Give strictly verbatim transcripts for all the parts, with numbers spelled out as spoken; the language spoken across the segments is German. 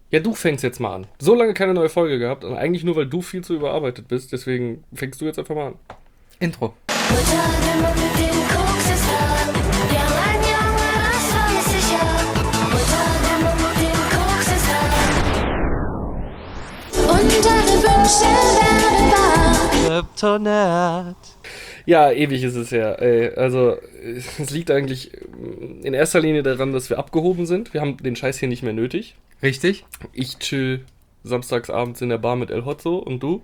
Ja, du fängst jetzt mal an. So lange keine neue Folge gehabt und eigentlich nur, weil du viel zu überarbeitet bist. Deswegen fängst du jetzt einfach mal an. Intro. Kryptonat. Ja, ewig ist es her. Ey. Also, es liegt eigentlich in erster Linie daran, dass wir abgehoben sind. Wir haben den Scheiß hier nicht mehr nötig. Richtig? Ich chill samstags abends in der Bar mit El Hotzo und du?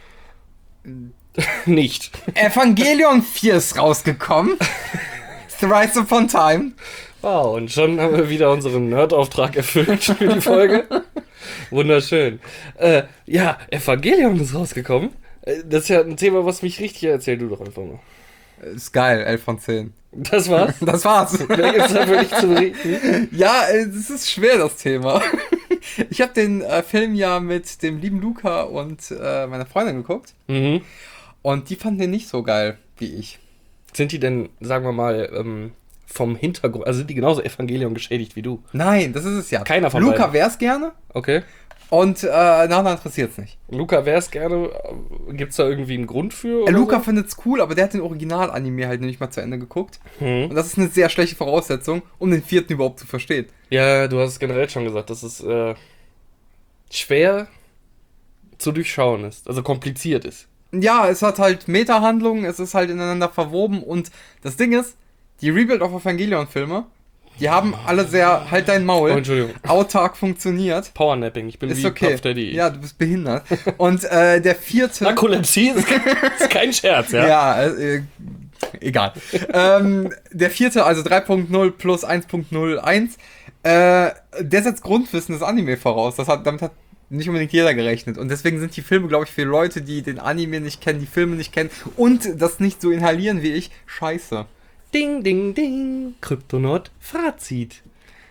Nicht. Evangelion vier ist rausgekommen. Thrice Upon Time. Wow, und schon haben wir wieder unseren Nerd-Auftrag erfüllt für die Folge. Wunderschön. Äh, ja, Evangelion ist rausgekommen. Das ist ja ein Thema, was mich richtig erzählt. Du doch einfach mal. Ist geil, elf von zehn. Das war's? Das war's. Wer gibt's dafür nicht zu berichten? Ja, es ist schwer, das Thema. Ich habe den äh, Film ja mit dem lieben Luca und äh, meiner Freundin geguckt. Mhm. Und die fanden den nicht so geil wie ich. Sind die denn, sagen wir mal, ähm, vom Hintergrund, also sind die genauso Evangelion geschädigt wie du? Nein, das ist es ja. Keiner von Luca beiden. wär's gerne Okay. und äh, Nana interessiert's nicht. Luca wär's gerne. Gibt's da irgendwie einen Grund für? Äh, Oder Luca so? findet's cool, aber der hat den Original-Anime halt nicht mal zu Ende geguckt. Hm. Und das ist eine sehr schlechte Voraussetzung, um den vierten überhaupt zu verstehen. Ja, du hast es generell schon gesagt, dass es äh, schwer zu durchschauen ist, also kompliziert ist. Ja, es hat halt Meta-Handlungen, es ist halt ineinander verwoben und das Ding ist, die Rebuild of Evangelion-Filme, die haben alle sehr, halt dein Maul, Oh, Entschuldigung. autark funktioniert. Powernapping, ich bin Ist wie okay. Puff Daddy. Ja, du bist behindert. Und äh, der vierte... Narkolepsie ist, ist kein Scherz, ja? Ja, äh, egal. ähm, der vierte, also drei Punkt null plus eins Punkt null eins, äh, der setzt Grundwissen des Anime voraus. Das hat, damit hat nicht unbedingt jeder gerechnet. Und deswegen sind die Filme, glaube ich, für Leute, die den Anime nicht kennen, die Filme nicht kennen und das nicht so inhalieren wie ich, scheiße. Ding, ding, ding. Kryptonaut Fazit.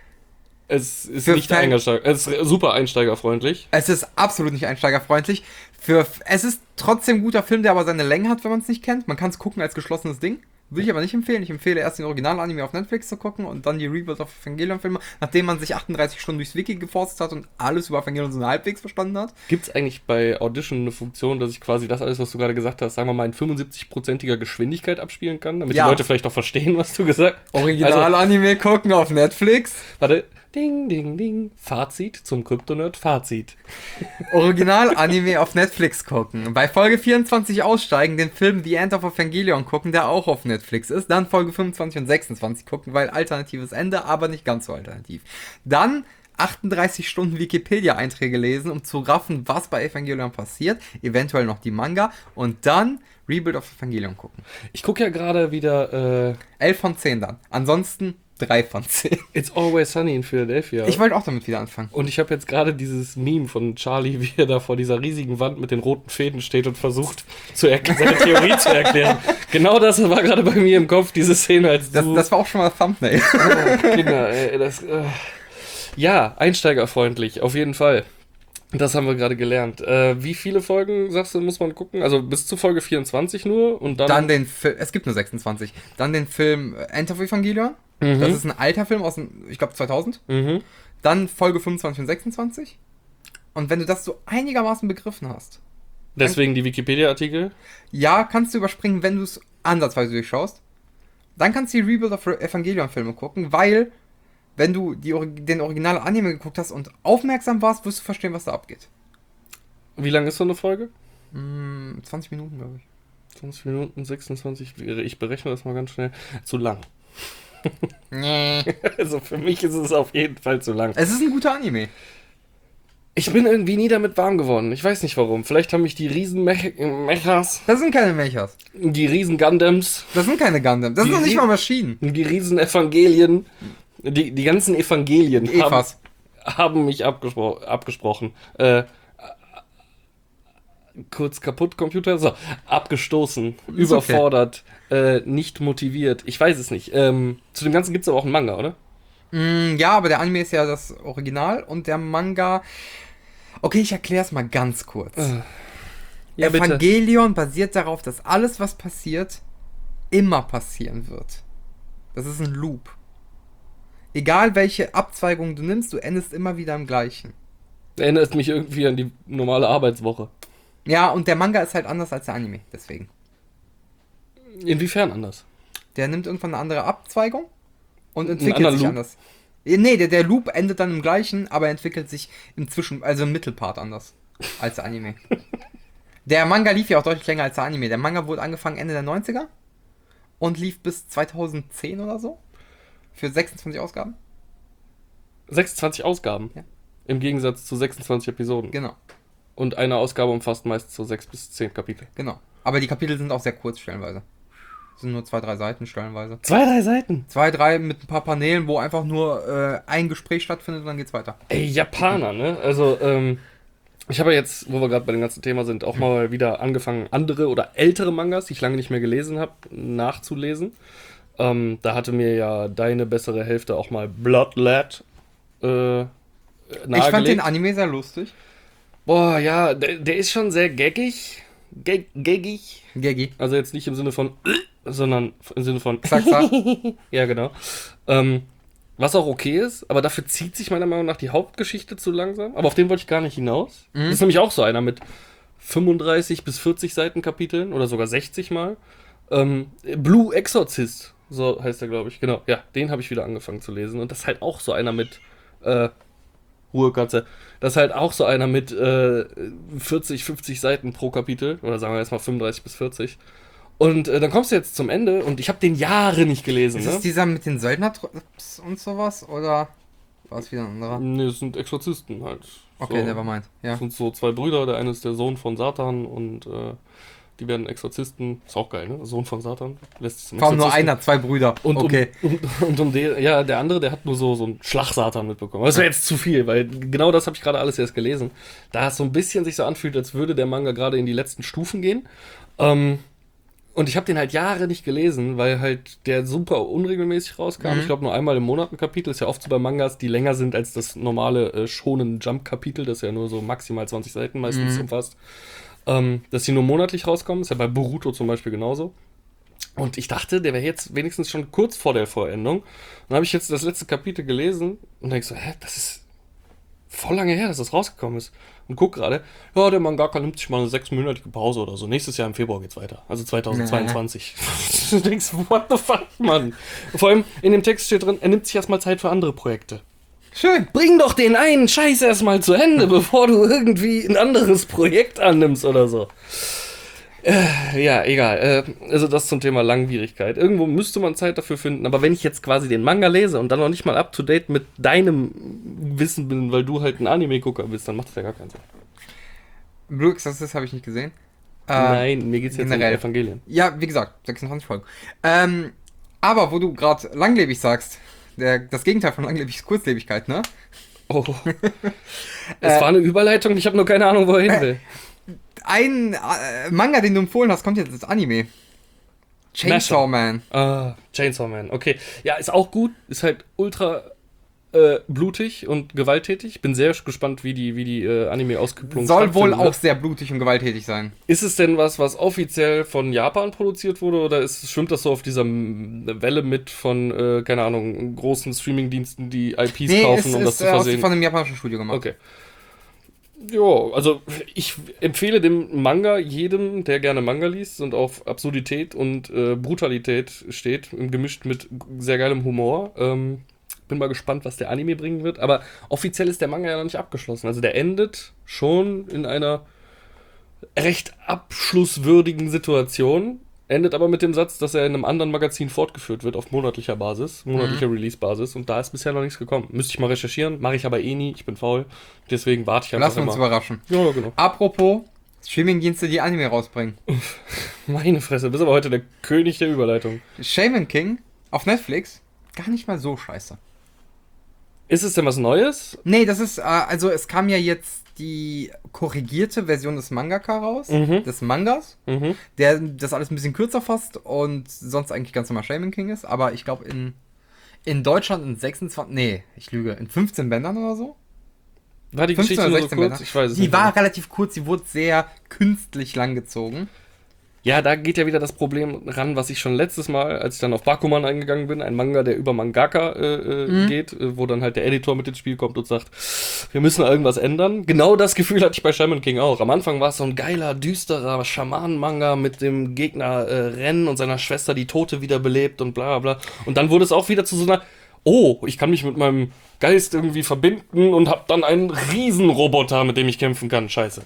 Es ist Für nicht Fan- Einsteiger, es ist super einsteigerfreundlich. Es ist absolut nicht einsteigerfreundlich. Für, es ist trotzdem ein guter Film, der aber seine Länge hat, wenn man es nicht kennt. Man kann es gucken als geschlossenes Ding. Würde ich aber nicht empfehlen. Ich empfehle erst den Original-Anime auf Netflix zu gucken und dann die Rebuild of Evangelion-Filme, nachdem man sich achtunddreißig Stunden durchs Wiki geforstet hat und alles über Evangelion so halbwegs verstanden hat. Gibt es eigentlich bei Audition eine Funktion, dass ich quasi das alles, was du gerade gesagt hast, sagen wir mal in fünfundsiebzig-prozentiger Geschwindigkeit abspielen kann, damit Ja. die Leute vielleicht auch verstehen, was du gesagt hast? Also, Original-Anime gucken auf Netflix. warte. Ding, ding, ding. Fazit zum Kryptonerd Fazit. Original-Anime auf Netflix gucken. Bei Folge vierundzwanzig aussteigen, den Film The End of Evangelion gucken, der auch auf Netflix ist. Dann Folge fünfundzwanzig und sechsundzwanzig gucken, weil alternatives Ende, aber nicht ganz so alternativ. Dann achtunddreißig Stunden Wikipedia-Einträge lesen, um zu raffen, was bei Evangelion passiert. Eventuell noch die Manga. Und dann Rebuild of Evangelion gucken. Ich gucke ja gerade wieder äh, elf von zehn dann. Ansonsten drei von zehn. It's Always Sunny in Philadelphia. Ich wollte auch damit wieder anfangen. Und ich habe jetzt gerade dieses Meme von Charlie, wie er da vor dieser riesigen Wand mit den roten Fäden steht und versucht, zu erk- seine Theorie zu erklären. Genau das war gerade bei mir im Kopf, diese Szene, als Das, du... das war auch schon mal Thumbnail. Oh, Kinder, ey, das... Äh, ja, einsteigerfreundlich, auf jeden Fall. Das haben wir gerade gelernt. Äh, wie viele Folgen, sagst du, muss man gucken? Also bis zu Folge vierundzwanzig nur und dann... Dann den Film, es gibt nur sechsundzwanzig. Dann den Film End of Evangelion. Mhm. Das ist ein alter Film aus, dem, ich glaube, zweitausend. Mhm. Dann Folge fünfundzwanzig und sechsundzwanzig. Und wenn du das so einigermaßen begriffen hast, Deswegen die Wikipedia-Artikel. ja, kannst du überspringen, wenn du es ansatzweise durchschaust. Dann kannst du die Rebuild of Evangelion-Filme gucken, weil, wenn du die, Ori- den originalen Anime geguckt hast und aufmerksam warst, wirst du verstehen, was da abgeht. Wie lang ist so eine Folge? Hm, zwanzig Minuten, glaube ich. zwanzig Minuten, sechsundzwanzig. Ich berechne das mal ganz schnell. Zu lang. Nee. Also für mich ist es auf jeden Fall zu lang. Es ist ein guter Anime. Ich bin irgendwie nie damit warm geworden. Ich weiß nicht warum. Vielleicht haben mich die riesen Mech Mechas, Das sind keine Mechas. die riesen Gundams, Das sind keine Gundam. Das Die sind noch nicht sie- mal Maschinen. die riesen Evangelien, die, die ganzen Evangelien haben, Evas. haben mich abgespro abgesprochen. Äh, kurz kaputt, Computer. So, abgestoßen, Ist okay. überfordert, äh, nicht motiviert. Ich weiß es nicht. Ähm, zu dem Ganzen gibt es aber auch einen Manga, oder? Mm, ja, aber der Anime ist ja das Original und der Manga... Okay, ich erkläre es mal ganz kurz. Ja, bitte. Evangelion basiert darauf, dass alles, was passiert, immer passieren wird. Das ist ein Loop. Egal welche Abzweigung du nimmst, du endest immer wieder im gleichen. Erinnert mich irgendwie an die normale Arbeitswoche. Ja, und der Manga ist halt anders als der Anime, deswegen. Inwiefern anders? Der nimmt irgendwann eine andere Abzweigung und Einen entwickelt anderen sich Loop? anders. Eh, Nee, der, der Loop endet dann im gleichen, aber entwickelt sich im Zwischen, also im Mittelpart anders als der Anime. Der Manga lief ja auch deutlich länger als der Anime. Der Manga wurde angefangen Ende der neunziger und lief bis zweitausendzehn oder so. Für sechsundzwanzig Ausgaben. sechsundzwanzig Ausgaben. Ja. Im Gegensatz zu sechsundzwanzig Episoden. Genau, Und eine Ausgabe umfasst meist so sechs bis zehn Kapitel. genau. Aber die Kapitel sind auch sehr kurz stellenweise. Sind nur zwei, drei Seiten stellenweise. Zwei, drei Seiten. Zwei, drei mit ein paar Paneelen, wo einfach nur äh, ein Gespräch stattfindet und dann geht's weiter. Ey, Japaner, ne? Also, ähm, ich habe ja jetzt, wo wir gerade bei dem ganzen Thema sind, auch mal wieder angefangen, andere oder ältere Mangas, die ich lange nicht mehr gelesen habe, nachzulesen. Ähm, da hatte mir ja deine bessere Hälfte auch mal Bloodlet äh, nahegelegt. Ich fand den Anime sehr lustig. Boah, ja, der, der ist schon sehr gaggig. Gag, gaggig. Geggi. Also jetzt nicht im Sinne von, sondern im Sinne von, Zack, zack. ja, genau. Ähm, was auch okay ist, aber dafür zieht sich meiner Meinung nach die Hauptgeschichte zu langsam. Aber auf den wollte ich gar nicht hinaus. Mhm. Das ist nämlich auch so einer mit fünfunddreißig bis vierzig Seiten Kapiteln oder sogar sechzig mal. Ähm, Blue Exorcist, so heißt er, glaube ich. Genau, ja, den habe ich wieder angefangen zu lesen. Und das ist halt auch so einer mit, äh, Ruhe, Katze. Das ist halt auch so einer mit äh, vierzig, fünfzig Seiten pro Kapitel. Oder sagen wir jetzt mal fünfunddreißig bis vierzig. Und äh, dann kommst du jetzt zum Ende und ich habe den Jahre nicht gelesen. Ist Ne? es dieser mit den Söldner-Trupps und sowas? Oder war es wieder ein anderer? Nee, das sind Exorzisten halt. Okay, so. nevermind. Ja. Das sind so zwei Brüder, der eine ist der Sohn von Satan und äh, die werden Exorzisten. Ist auch geil, ne? Sohn von Satan. Lässt sich zum Vor allem nur Exorzisten. einer, zwei Brüder. Und okay. um, um, und um den, ja, der andere, der hat nur so, so einen Schlagsatan mitbekommen. Das wäre jetzt zu viel, weil genau das habe ich gerade alles erst gelesen. Da es so ein bisschen sich so anfühlt, als würde der Manga gerade in die letzten Stufen gehen. Ähm, und ich habe den halt Jahre nicht gelesen, weil halt der super unregelmäßig rauskam. Mhm. Ich glaube nur einmal im Monat ein Kapitel. Ist ja oft so bei Mangas, die länger sind als das normale äh, Shonen Jump Kapitel, das ja nur so maximal zwanzig Seiten meistens Mhm. umfasst. Ähm, dass die nur monatlich rauskommen. Ist ja bei Boruto zum Beispiel genauso. Und ich dachte, der wäre jetzt wenigstens schon kurz vor der Vollendung. Dann habe ich jetzt das letzte Kapitel gelesen und denke so, hä, das ist voll lange her, dass das rausgekommen ist. Und guck gerade, ja, der Mangaka nimmt sich mal eine sechsmonatige Pause oder so. Nächstes Jahr im Februar geht's weiter. Also zweitausendzweiundzwanzig. Du denkst, what the fuck, Mann? Vor allem in dem Text steht drin, er nimmt sich erstmal Zeit für andere Projekte. Schön. Bring doch den einen Scheiß erstmal zu Ende, bevor du irgendwie ein anderes Projekt annimmst oder so. Äh, ja, egal. Äh, also das zum Thema Langwierigkeit. Irgendwo müsste man Zeit dafür finden, aber wenn ich jetzt quasi den Manga lese und dann noch nicht mal up to date mit deinem Wissen bin, weil du halt ein Anime-Gucker bist, dann macht das ja gar keinen Sinn. Blue Exorcist habe ich nicht gesehen. Äh, Nein, mir geht's jetzt um generell. Evangelien. Ja, wie gesagt, sechsundzwanzig Folgen. Ähm, aber wo du gerade langlebig sagst, der, das Gegenteil von langlebig ist Kurzlebigkeit, ne? Oh. Es war eine Überleitung, ich habe nur keine Ahnung, wo er hin will. Ein äh, Manga, den du empfohlen hast, kommt jetzt als Anime. Chainsaw Man. Ah, Chainsaw Man, okay. Ja, ist auch gut, ist halt ultra äh, blutig und gewalttätig. Bin sehr gespannt, wie die, wie die äh, Anime-Auskupplung Soll wohl stattfinden auch wird. sehr blutig und gewalttätig sein. Ist es denn was, was offiziell von Japan produziert wurde oder ist, schwimmt das so auf dieser M- Welle mit von, äh, keine Ahnung, großen Streaming-Diensten, die I Ps Nee, kaufen, ist, um das ist zu äh, aus- versehen? von einem japanischen Studio gemacht. Okay. Ja, also ich empfehle dem Manga jedem, der gerne Manga liest und auf Absurdität und äh, Brutalität steht, gemischt mit sehr geilem Humor. Ähm, bin mal gespannt, was der Anime bringen wird, aber offiziell ist der Manga ja noch nicht abgeschlossen. Also der endet schon in einer recht abschlusswürdigen Situation, endet aber mit dem Satz, dass er in einem anderen Magazin fortgeführt wird auf monatlicher Basis, monatlicher Mhm. Release-Basis und da ist bisher noch nichts gekommen. Müsste ich mal recherchieren, mache ich aber eh nie, ich bin faul, deswegen warte ich einfach Lassen wir uns immer. überraschen. Ja, genau. Apropos Streamingdienste, die Anime rausbringen. Meine Fresse, du bist aber heute der König der Überleitung. Shaman King auf Netflix, gar nicht mal so scheiße. Ist es denn was Neues? Nee, das ist, äh, also es kam ja jetzt die korrigierte Version des Mangaka raus, Mhm. des Mangas, Mhm. der das alles ein bisschen kürzer fasst und sonst eigentlich ganz normal Shaman King ist, aber ich glaube in, in Deutschland in sechsundzwanzig, nee, ich lüge, in fünfzehn Bändern oder so? War die fünfzehn Geschichte oder nur so sechzehn kurz? Bänder. Ich weiß es Die nicht. war mehr. relativ kurz, sie wurde sehr künstlich langgezogen. Ja, da geht ja wieder das Problem ran, was ich schon letztes Mal, als ich dann auf Bakuman eingegangen bin, ein Manga, der über Mangaka äh, äh, Mhm. geht, äh, wo dann halt der Editor mit ins Spiel kommt und sagt, wir müssen irgendwas ändern. Genau das Gefühl hatte ich bei Shaman King auch. Am Anfang war es so ein geiler, düsterer Schamanen-Manga mit dem Gegner äh, Ren und seiner Schwester, die Tote wiederbelebt und bla bla. Und dann wurde es auch wieder zu so einer, oh, ich kann mich mit meinem Geist irgendwie verbinden und hab dann einen Riesenroboter, mit dem ich kämpfen kann. Scheiße.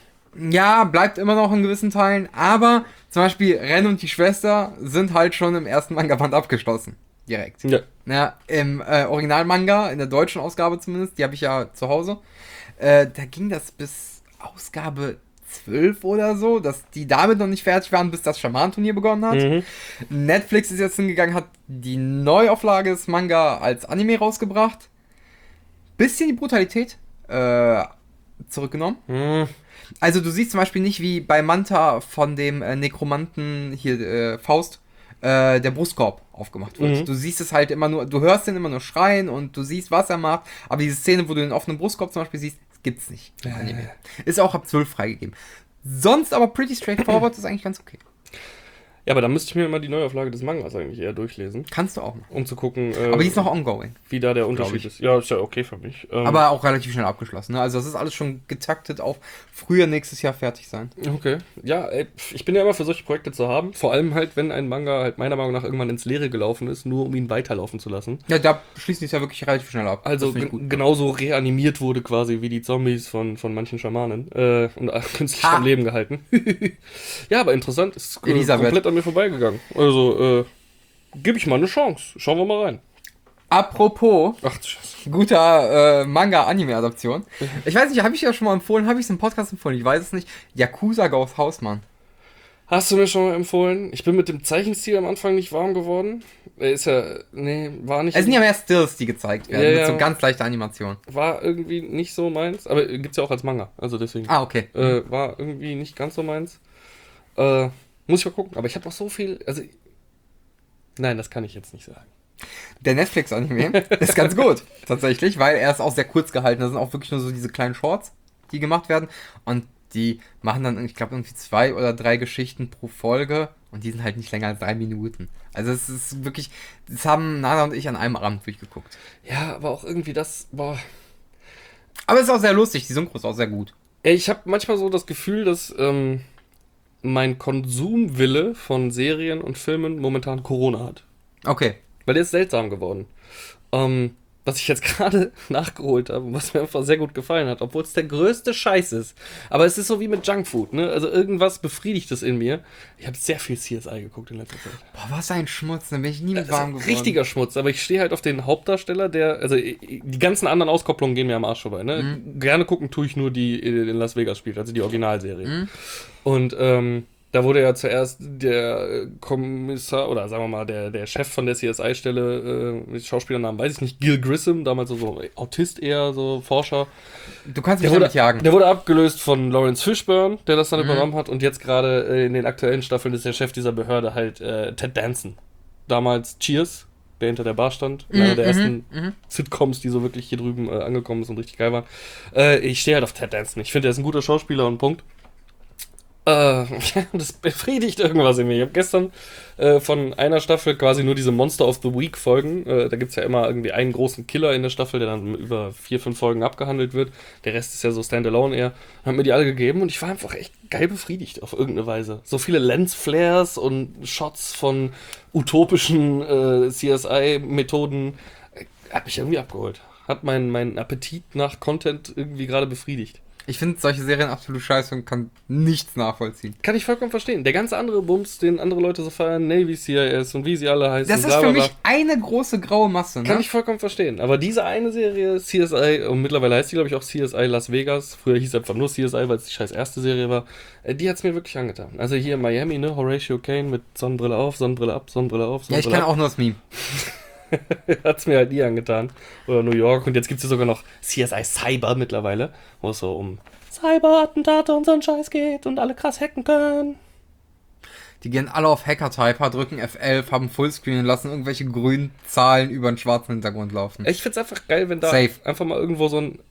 Ja, bleibt immer noch in gewissen Teilen, aber zum Beispiel Ren und die Schwester sind halt schon im ersten Manga-Band abgeschlossen. Direkt. Ja. Ja, im äh, Original-Manga, in der deutschen Ausgabe zumindest, die habe ich ja zu Hause, äh, da ging das bis Ausgabe zwölf oder so, dass die damit noch nicht fertig waren, bis das Schaman-Turnier begonnen hat. Mhm. Netflix ist jetzt hingegangen, hat die Neuauflage des Manga als Anime rausgebracht. Bisschen die Brutalität äh, zurückgenommen. Mhm. Also du siehst zum Beispiel nicht wie bei Manta von dem äh, Nekromanten hier äh, Faust äh, der Brustkorb aufgemacht wird. Mhm. Du siehst es halt immer nur, du hörst den immer nur schreien und du siehst, was er macht, aber diese Szene, wo du den offenen Brustkorb zum Beispiel siehst, gibt's nicht im Anime. Ist auch ab zwölf freigegeben. Sonst aber pretty straightforward, ist eigentlich ganz okay. Ja, aber da müsste ich mir mal die Neuauflage des Mangas eigentlich eher durchlesen, Kannst du auch machen. um zu gucken, äh, Aber die ist noch ongoing. wie da der glaub Unterschied ich. ist. Ja, ist ja okay für mich. Ähm, Aber auch relativ schnell abgeschlossen. Ne? Also das ist alles schon getaktet auf früher nächstes Jahr fertig sein. okay. Ja, ey, ich bin ja immer für solche Projekte zu haben. Vor allem halt, wenn ein Manga halt meiner Meinung nach irgendwann ins Leere gelaufen ist, nur um ihn weiterlaufen zu lassen. Ja, da schließen die es ja wirklich relativ schnell ab. Also Das find ich gen- genauso reanimiert wurde quasi wie die Zombies von, von manchen Schamanen äh, und äh, künstlich Ha. am Leben gehalten. Ja, aber interessant, ist äh, Elisabeth. komplett an mir vorbeigegangen. Also, äh, gebe ich mal eine Chance. Schauen wir mal rein. Apropos Ach, Scheiße. guter äh, Manga-Anime-Adaption. Ich weiß nicht, habe ich ja schon mal empfohlen, habe ich es im Podcast empfohlen, ich weiß es nicht. Yakuza Goes Hausmann. Hast du mir schon mal empfohlen? Ich bin mit dem Zeichenstil am Anfang nicht warm geworden. Er ist ja, nee, war nicht, Es sind ja mehr Stills, die gezeigt werden, Ja, mit ja. so ganz leichter Animation. war irgendwie nicht so meins. Aber gibt's ja auch als Manga, also deswegen. Ah, okay. Äh, war irgendwie nicht ganz so meins. Äh, muss ich mal gucken. Aber ich habe noch so viel, also, nein, das kann ich jetzt nicht sagen. Der Netflix-Anime ist ganz gut, tatsächlich, weil er ist auch sehr kurz gehalten. Da sind auch wirklich nur so diese kleinen Shorts, die gemacht werden. Und die machen dann, ich glaube, irgendwie zwei oder drei Geschichten pro Folge. Und die sind halt nicht länger als drei Minuten. Also es ist wirklich, das haben Nana und ich an einem Abend durchgeguckt. Ja, aber auch irgendwie das, boah. Aber es ist auch sehr lustig, die Synchro ist auch sehr gut. Ey, ich habe manchmal so das Gefühl, dass ähm, mein Konsumwille von Serien und Filmen momentan Corona hat. Okay. Weil der ist seltsam geworden. Ähm, was ich jetzt gerade nachgeholt habe und was mir einfach sehr gut gefallen hat, obwohl es der größte Scheiß ist. Aber es ist so wie mit Junkfood, ne? Also irgendwas befriedigt es in mir. Ich habe sehr viel C S I geguckt in letzter Zeit. Boah, was ein Schmutz, da bin ich nie mit Das warm ist geworden. richtiger Schmutz, aber ich stehe halt auf den Hauptdarsteller, der, also die ganzen anderen Auskopplungen gehen mir am Arsch vorbei, ne? Mhm. Gerne gucken tue ich nur die in Las Vegas spielt, also die Originalserie. Mhm. Und ähm, da wurde ja zuerst der Kommissar, oder sagen wir mal, der, der Chef von der C S I-Stelle, äh, mit Schauspielernamen, weiß ich nicht, Gil Grissom, damals so, so Autist eher, so Forscher. Du kannst mich Der wurde, damit jagen. der wurde abgelöst von Lawrence Fishburne, der das dann Mhm. übernommen hat. Und jetzt gerade äh, in den aktuellen Staffeln ist der Chef dieser Behörde halt äh, Ted Danson. Damals Cheers, der hinter der Bar stand. Mhm, Einer der mhm, ersten mhm. Sitcoms, die so wirklich hier drüben äh, angekommen ist und richtig geil waren. Äh, ich stehe halt auf Ted Danson. Ich finde, er ist ein guter Schauspieler und Punkt. Äh, das befriedigt irgendwas in mir. Ich habe gestern äh, von einer Staffel quasi nur diese Monster of the Week Folgen. Äh, da gibt es ja immer irgendwie einen großen Killer in der Staffel, der dann über vier, fünf Folgen abgehandelt wird. Der Rest ist ja so Standalone eher. Haben mir die alle gegeben und ich war einfach echt geil befriedigt auf irgendeine Weise. So viele Lensflares und Shots von utopischen äh, C S I-Methoden. Äh, hat mich irgendwie abgeholt. Hat meinen meinen Appetit nach Content irgendwie gerade befriedigt. Ich finde solche Serien absolut scheiße und kann nichts nachvollziehen. Kann ich vollkommen verstehen. Der ganze andere Bums, den andere Leute so feiern, Navy C I S und wie sie alle heißen. Das ist bla, für bla, bla, mich eine große graue Masse, ne? Kann ich vollkommen verstehen. Aber diese eine Serie, C S I, und mittlerweile heißt die, glaube ich, auch C S I Las Vegas. Früher hieß es einfach nur C S I, weil es die scheiß erste Serie war. Äh, Die hat es mir wirklich angetan. Also hier in Miami, ne? Horatio Kane mit Sonnenbrille auf, Sonnenbrille ab, Sonnenbrille auf, Ja, ich Sonnenbrille kann auch nur das Meme. hat es mir halt nie angetan. Oder New York. Und jetzt gibt es ja sogar noch C S I Cyber mittlerweile, wo es so um Cyber-Attentate und so ein Scheiß geht und alle krass hacken können. Die gehen alle auf Hacker-Typer, drücken F elf, haben Fullscreen und lassen irgendwelche grünen Zahlen über einen schwarzen Hintergrund laufen. Ich find's einfach geil, wenn da Safe. einfach mal irgendwo so ein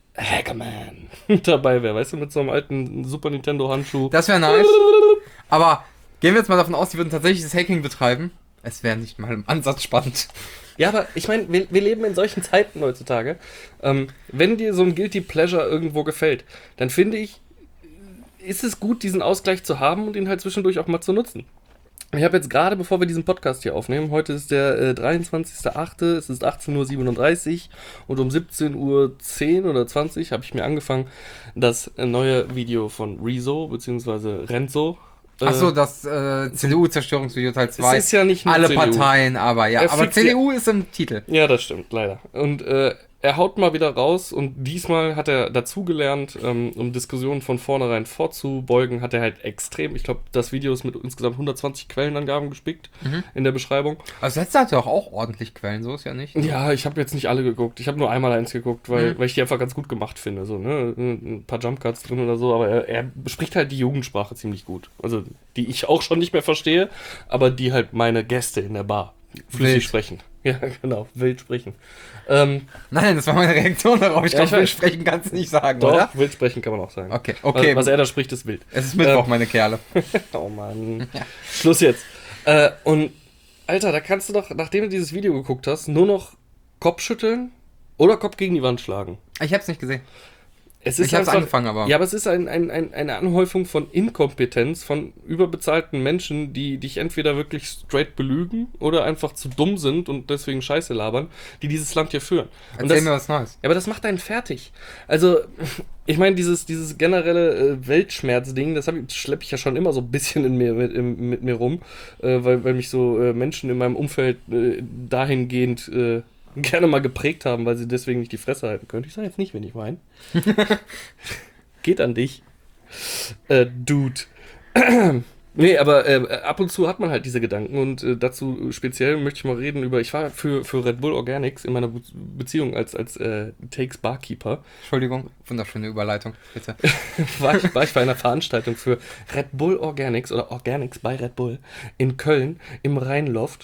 Hackerman dabei wäre, weißt du, mit so einem alten Super Nintendo Handschuh. Das wäre nice. Aber Gehen wir jetzt mal davon aus, die würden tatsächlich das Hacking betreiben. Es wäre nicht mal im Ansatz spannend. Ja, aber ich meine, wir, wir leben in solchen Zeiten heutzutage. Ähm, wenn dir so ein Guilty Pleasure irgendwo gefällt, dann finde ich, ist es gut, diesen Ausgleich zu haben und ihn halt zwischendurch auch mal zu nutzen. Ich habe jetzt gerade, bevor wir diesen Podcast hier aufnehmen, heute ist der äh, dreiundzwanzigster achte, es ist achtzehn Uhr siebenunddreißig und um siebzehn Uhr zehn oder zwanzig habe ich mir angefangen, das äh, neue Video von Rezo bzw. Renzo. Äh, Achso, das äh, C D U-Zerstörungsvideo Teil zwei. Es ist ja nicht nur alle C D U. Parteien, aber ja. Er Aber fixt C D U ist im Titel. Ja, das stimmt, leider. Und äh, er haut mal wieder raus und diesmal hat er dazugelernt, ähm, um Diskussionen von vornherein vorzubeugen, hat er halt extrem, ich glaube, das Video ist mit insgesamt hundertzwanzig Quellenangaben gespickt mhm. in der Beschreibung. Also letzte hat ja auch, auch ordentlich Quellen, so ist ja nicht. Ja, ich habe jetzt nicht alle geguckt. Ich habe nur einmal eins geguckt, weil, mhm. weil ich die einfach ganz gut gemacht finde. So, ne? Ein paar Jumpcuts drin oder so, aber er, er spricht halt die Jugendsprache ziemlich gut. Also die ich auch schon nicht mehr verstehe, aber die halt meine Gäste in der Bar flüssig sprechen. Ja, genau, wild sprechen. Ähm, Nein, das war meine Reaktion darauf. Ich ja, glaube, wild sprechen kannst du nicht sagen, doch, oder? Wild sprechen kann man auch sagen. Okay, okay. Was, was er da spricht, ist wild. Es ist Mittwoch, ähm, meine Kerle. Oh Mann. Ja. Schluss jetzt. Äh, und, Alter, da kannst du doch, nachdem du dieses Video geguckt hast, nur noch Kopf schütteln oder Kopf gegen die Wand schlagen. Ich hab's nicht gesehen. Es ist ich hab's einfach, angefangen, aber... Ja, aber es ist ein, ein, ein, eine Anhäufung von Inkompetenz, von überbezahlten Menschen, die dich entweder wirklich straight belügen oder einfach zu dumm sind und deswegen Scheiße labern, die dieses Land hier führen. Und Erzähl das, mir was Neues. Ja, aber das macht einen fertig. Also, ich meine, dieses, dieses generelle äh, Weltschmerz-Ding, das schleppe ich ja schon immer so ein bisschen in mir, mit, in, mit mir rum, äh, weil, weil mich so äh, Menschen in meinem Umfeld äh, dahingehend... Äh, gerne mal geprägt haben, weil sie deswegen nicht die Fresse halten können. Ich sage jetzt nicht, wen ich meine. Geht an dich. Äh, Dude. Nee, aber äh, ab und zu hat man halt diese Gedanken und äh, dazu speziell möchte ich mal reden über, ich war für, für Red Bull Organics in meiner Be- Beziehung als, als äh, Takes Barkeeper. Entschuldigung, wunderschöne Überleitung, bitte. war, ich, war ich bei einer Veranstaltung für Red Bull Organics oder Organics bei Red Bull in Köln im Rheinloft.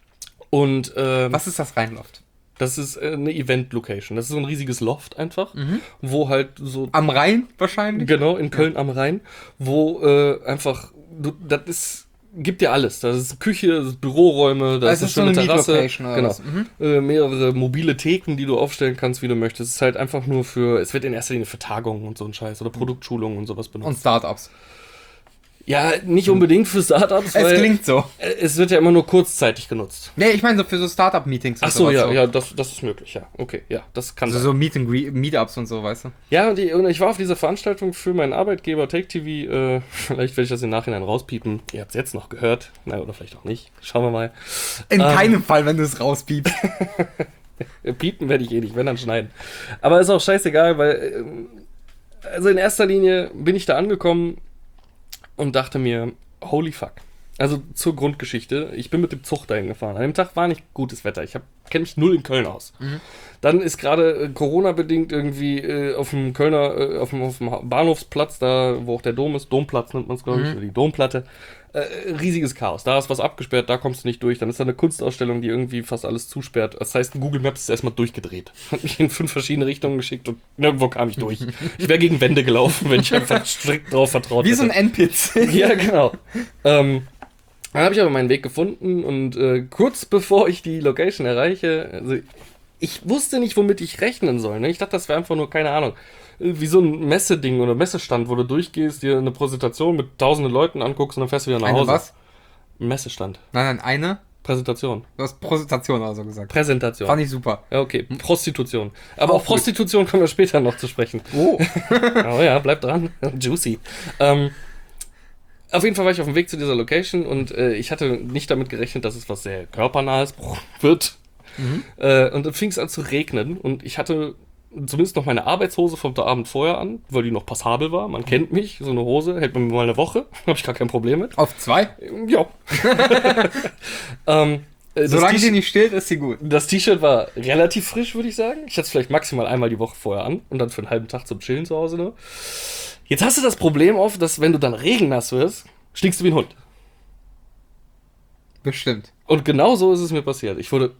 Und ähm, was ist das Rheinloft? Das ist äh, eine Event-Location. Das ist so ein riesiges Loft einfach, mhm. wo halt so... Am Rhein wahrscheinlich? Genau, in Köln ja. am Rhein, wo äh, einfach, du, das ist, gibt dir alles. Das ist Küche, das ist Büroräume, da also ist eine schöne so eine Terrasse. Genau. Mhm. Äh, mehrere mobile Theken, die du aufstellen kannst, wie du möchtest. Es ist halt einfach nur für, es wird in erster Linie für Tagungen und so ein Scheiß oder Produktschulungen und sowas benutzt. Und Startups. Ja, nicht unbedingt für Startups, weil es klingt so. Es wird ja immer nur kurzzeitig genutzt. Nee, ich meine so für so Startup-Meetings. Ach so, ja, so. ja, das, das ist möglich, ja. Okay, ja, das kann also sein. So Meet and Greet, Meetups und so, weißt du? Ja, und, die, und ich war auf dieser Veranstaltung für meinen Arbeitgeber Take T V. Äh, vielleicht werde ich das im Nachhinein rauspiepen. Ihr habt es jetzt noch gehört. Na, oder vielleicht auch nicht. Schauen wir mal. In ähm, keinem Fall, wenn du es rauspiepst. Piepen werde ich eh nicht, wenn dann schneiden. Aber ist auch scheißegal, weil also in erster Linie bin ich da angekommen und dachte mir, holy fuck. Also zur Grundgeschichte. Ich bin mit dem Zug dahin gefahren. An dem Tag war nicht gutes Wetter. Ich kenne mich null in Köln aus. Mhm. Dann ist gerade äh, Corona-bedingt irgendwie äh, auf dem Kölner, äh, auf, dem, auf dem Bahnhofsplatz, da wo auch der Dom ist, Domplatz nennt man es, glaube ich, mhm. oder die Domplatte, äh, riesiges Chaos. Da ist was abgesperrt, da kommst du nicht durch. Dann ist da eine Kunstausstellung, die irgendwie fast alles zusperrt. Das heißt, Google Maps ist erstmal durchgedreht. Hat mich in fünf verschiedene Richtungen geschickt und nirgendwo kam ich durch. Ich wäre gegen Wände gelaufen, wenn ich einfach strikt drauf vertraut Wie hätte. Wie so ein N P C. Ja, genau. ähm, Dann habe ich aber meinen Weg gefunden und äh, kurz bevor ich die Location erreiche, also ich wusste nicht, womit ich rechnen soll. Ne? Ich dachte, das wäre einfach nur, keine Ahnung, wie so ein Messeding oder Messestand, wo du durchgehst, dir eine Präsentation mit tausenden Leuten anguckst und dann fährst du wieder nach eine Hause. Was? Ein Messestand. Nein, nein, eine? Präsentation. Du hast Präsentation also gesagt. Präsentation. Fand ich super. Ja, okay. Prostitution. Aber auch auf Prostitution kommen wir später noch zu sprechen. Oh. Oh ja, bleib dran. Juicy. Ähm, Auf jeden Fall war ich auf dem Weg zu dieser Location und äh, ich hatte nicht damit gerechnet, dass es was sehr körpernahes wird. Mhm. Äh, und dann fing es an zu regnen und ich hatte zumindest noch meine Arbeitshose vom Abend vorher an, weil die noch passabel war. Man kennt mich, so eine Hose hält man mir mal eine Woche, habe ich gar kein Problem mit. Auf zwei? Ja. ähm, Solange sie nicht steht, ist sie gut. Das T-Shirt war relativ frisch, würde ich sagen. Ich hatte es vielleicht maximal einmal die Woche vorher an und dann für einen halben Tag zum Chillen zu Hause nur. Jetzt hast du das Problem oft, dass wenn du dann regennass wirst, stinkst du wie ein Hund. Bestimmt. Und genau so ist es mir passiert. Ich wurde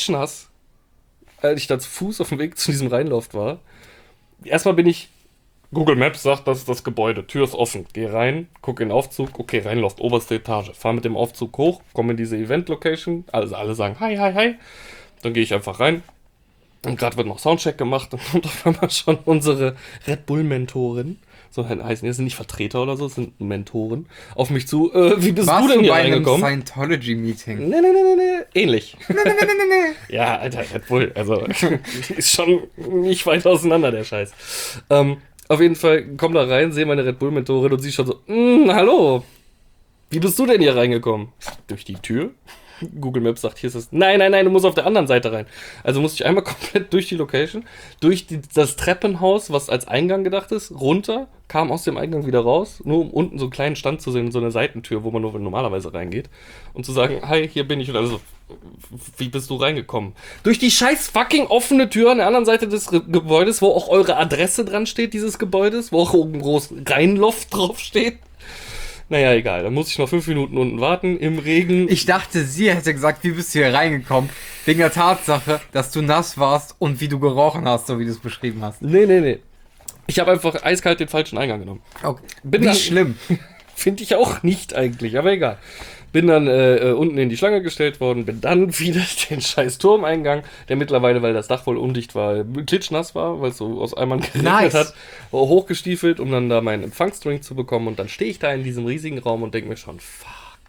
plätschnass, als ich da zu Fuß auf dem Weg zu diesem Rheinloft war. Erstmal bin ich Google Maps sagt, das ist das Gebäude. Tür ist offen. Geh rein, guck in den Aufzug. Okay, reinläuft, oberste Etage. Fahr mit dem Aufzug hoch, komme in diese Event-Location. Also alle sagen hi, hi, hi. Dann gehe ich einfach rein. Und gerade wird noch Soundcheck gemacht. Dann kommt auf einmal schon unsere Red Bull-Mentorin. So heißen die, das sind nicht Vertreter oder so, das sind Mentoren. Auf mich zu. Äh, wie bist Warst du denn hier bei einem reingekommen? Scientology-Meeting? Nee, nee, nee, nee, nee. Ähnlich. Nee, nee, nee, nee, nee. Ja, Alter, Red Bull. Also, ist schon nicht weit auseinander, der Scheiß. Ähm, auf jeden Fall, komm da rein, sehe meine Red Bull-Mentorin und sie schon so, mm, hallo. Wie bist du denn hier reingekommen? Durch die Tür? Google Maps sagt, hier ist es. Nein, nein, nein, du musst auf der anderen Seite rein. Also musste ich einmal komplett durch die Location, durch die, das Treppenhaus, was als Eingang gedacht ist, runter, kam aus dem Eingang wieder raus, nur um unten so einen kleinen Stand zu sehen, so eine Seitentür, wo man nur normalerweise reingeht. Und zu sagen, hi, hier bin ich. Und also, wie bist du reingekommen? Durch die scheiß fucking offene Tür an der anderen Seite des Re- Gebäudes, wo auch eure Adresse dran steht, dieses Gebäudes, wo auch oben groß Rheinloft drauf steht. Naja, egal. Dann muss ich noch fünf Minuten unten warten, im Regen. Ich dachte, sie hätte gesagt, wie bist du hier reingekommen? Wegen der Tatsache, dass du nass warst und wie du gerochen hast, so wie du es beschrieben hast. Nee, nee, nee. Ich habe einfach eiskalt den falschen Eingang genommen. Okay. Bin wie dann- schlimm. Finde ich auch nicht eigentlich, aber egal. Bin dann äh, äh, unten in die Schlange gestellt worden, bin dann wieder den scheiß Turmeingang, der mittlerweile, weil das Dach wohl undicht war, klitschnass war, weil es so aus Eimern geregnet Nice. hat, hochgestiefelt, um dann da meinen Empfangsdrink zu bekommen. Und dann stehe ich da in diesem riesigen Raum und denke mir schon, fuck,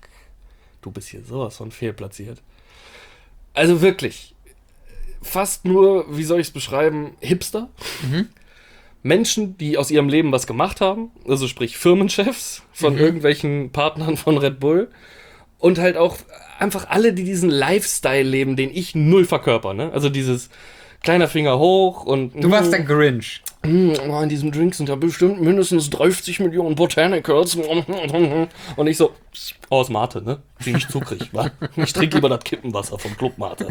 du bist hier sowas von fehlplatziert. Also wirklich, fast nur, wie soll ich es beschreiben, Hipster. Menschen, die aus ihrem Leben was gemacht haben, also sprich Firmenchefs von Mhm. irgendwelchen Partnern von Red Bull und halt auch einfach alle, die diesen Lifestyle leben, den ich null verkörper, ne? Also dieses kleiner Finger hoch und Du warst der Grinch. Mm, oh, in diesem Drink sind ja bestimmt mindestens dreißig Millionen Botanicals. Und ich so, aus Mate, ne? Die nicht zuckrig, wa? Ich trinke lieber das Kippenwasser vom Club Mate.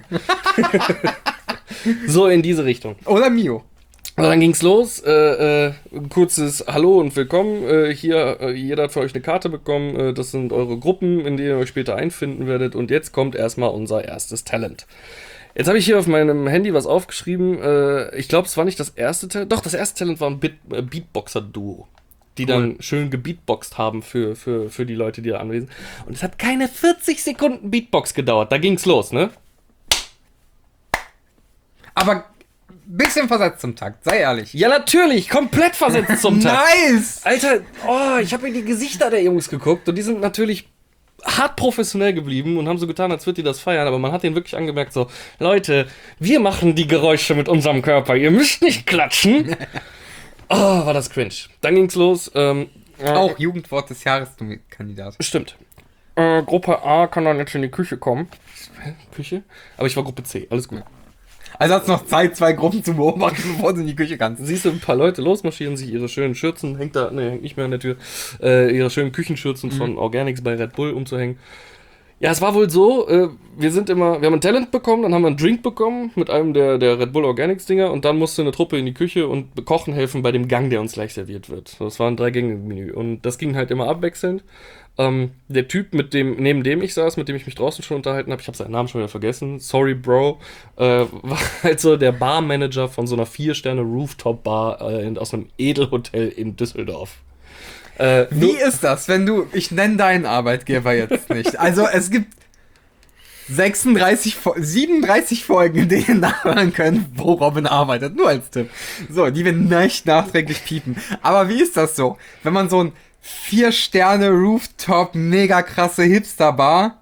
So in diese Richtung. Oder Mio. Und dann ging's los, äh, äh, ein kurzes Hallo und Willkommen, äh, hier, äh, jeder hat für euch eine Karte bekommen, äh, das sind eure Gruppen, in denen ihr euch später einfinden werdet und jetzt kommt erstmal unser erstes Talent. Jetzt habe ich hier auf meinem Handy was aufgeschrieben, äh, ich glaube, es war nicht das erste Talent, doch, das erste Talent war ein Beat, äh, Beatboxer-Duo, die dann schön gebeatboxt haben für, für, für die Leute, die da anwesend sind. Und es hat keine vierzig Sekunden Beatbox gedauert, da ging's los, ne? Aber bisschen versetzt zum Takt, sei ehrlich. Ja, natürlich, komplett versetzt zum Tag. Nice! Alter, oh, ich habe mir die Gesichter der Jungs geguckt und die sind natürlich hart professionell geblieben und haben so getan, als würden die das feiern, aber man hat denen wirklich angemerkt so, Leute, wir machen die Geräusche mit unserem Körper, ihr müsst nicht klatschen. Oh, war das cringe. Dann ging's los. Ähm, äh, Auch Jugendwort des Jahres, du Kandidat. Stimmt. Äh, Gruppe A kann dann jetzt in die Küche kommen. Hä? Küche? Aber ich war Gruppe C, alles gut. Also hat's noch Zeit, zwei Gruppen zu beobachten, bevor du in die Küche kannst. Siehst du ein paar Leute losmarschieren, sich ihre schönen Schürzen, hängt da, ne, hängt nicht mehr an der Tür, äh, ihre schönen Küchenschürzen von Organics bei Red Bull umzuhängen. Ja, es war wohl so, äh, wir sind immer, wir haben ein Talent bekommen, dann haben wir einen Drink bekommen mit einem der, der Red Bull Organics Dinger und dann musste eine Truppe in die Küche und kochen helfen bei dem Gang, der uns gleich serviert wird. Das war ein Drei-Gänge-Menü und das ging halt immer abwechselnd. Ähm, der Typ, mit dem, neben dem ich saß, mit dem ich mich draußen schon unterhalten habe, ich habe seinen Namen schon wieder vergessen, sorry Bro, äh, war halt so der Barmanager von so einer vier-Sterne-Rooftop-Bar äh, aus einem Edelhotel in Düsseldorf. Äh, Wie nur- ist das, wenn du, ich nenne deinen Arbeitgeber jetzt nicht. Also es gibt sechsunddreißig, Fo- siebenunddreißig Folgen, in denen nachhören können, wo Robin arbeitet. Nur als Tipp. So, die wir nicht nachträglich piepen. Aber wie ist das so, wenn man so ein Vier-Sterne-Rooftop, mega krasse Hipster-Bar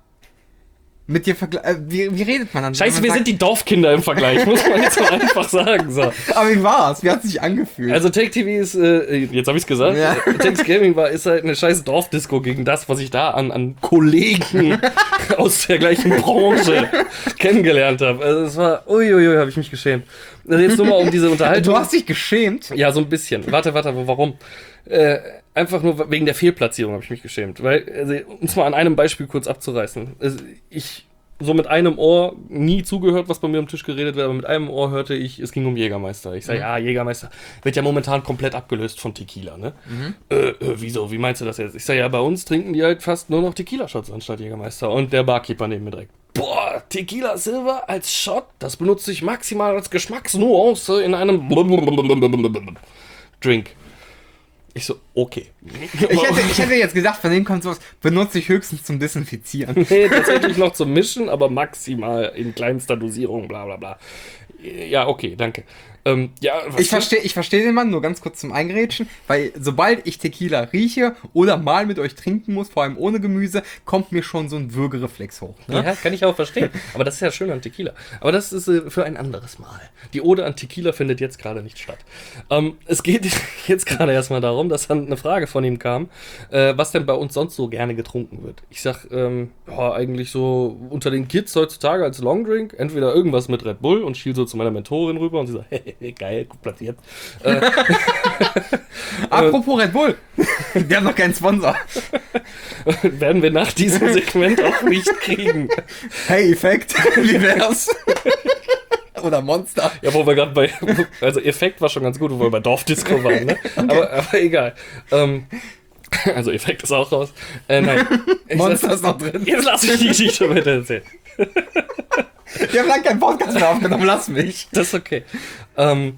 mit dir vergleicht? Äh, wie, wie redet man dann? Scheiße, Wenn wir man sind die Dorfkinder im Vergleich, muss man jetzt mal einfach sagen. So. sagt, aber wie war's? Wie hat es sich angefühlt? Also Take T V ist, äh, jetzt habe ich es gesagt, Ja. Takes Gaming war, ist halt eine scheiß Dorfdisco gegen das, was ich da an, an Kollegen aus der gleichen Branche kennengelernt habe. Also es war, uiuiui, habe ich mich geschämt. Also jetzt nur mal um diese Unterhaltung. du hast dich geschämt? Ja, so ein bisschen. Warte, warte, aber warum? Äh, einfach nur wegen der Fehlplatzierung habe ich mich geschämt. Weil, also, um es mal an einem Beispiel kurz abzureißen. Also, ich so mit einem Ohr nie zugehört, was bei mir am Tisch geredet wird, aber mit einem Ohr hörte ich, es ging um Jägermeister. Ich sage, ja, Jägermeister wird ja momentan komplett abgelöst von Tequila, ne? Äh, äh, wieso? Wie meinst du das jetzt? Ich sage, ja, bei uns trinken die halt fast nur noch Tequila-Shots anstatt Jägermeister. Und der Barkeeper neben mir direkt. Boah, Tequila Silver als Shot, das benutze ich maximal als Geschmacksnuance in einem Drink. Ich so, okay. Ich hätte, ich hätte jetzt gesagt, von dem kommt sowas, benutze ich höchstens zum Desinfizieren. Nee, tatsächlich noch zum Mischen, aber maximal in kleinster Dosierung, bla bla bla. Ja, okay, danke. Ähm, ja, was Ich verstehe ich versteh den Mann, nur ganz kurz zum Eingerätschen, weil sobald ich Tequila rieche oder mal mit euch trinken muss, vor allem ohne Gemüse, kommt mir schon so ein Würgereflex hoch. Ne? Ja, kann ich auch verstehen. Aber das ist ja schön an Tequila. Aber das ist äh, für ein anderes Mal. Die Ode an Tequila findet jetzt gerade nicht statt. Ähm, es geht jetzt gerade erstmal darum, dass dann eine Frage von ihm kam, äh, was denn bei uns sonst so gerne getrunken wird. Ich sag, ähm, ja, eigentlich so unter den Kids heutzutage als Longdrink, entweder irgendwas mit Red Bull und schiel so zu meiner Mentorin rüber und sie sagt, hey, geil, gut platziert. Äh, Apropos Red Bull, wir haben noch keinen Sponsor. werden wir nach diesem Segment auch nicht kriegen. Hey, Effekt, wie wär's? Oder Monster. Ja, wo wir gerade bei, also Effekt war schon ganz gut, wo wir bei Dorfdisco waren, ne? Okay. Aber, aber egal. Ähm, also Effekt ist auch raus. Äh, nein. Monster ist noch drin. Jetzt lass mich die Geschichte weiter erzählen. Wir haben lange keinen Podcast mehr aufgenommen, lass mich. Das ist okay. Ähm,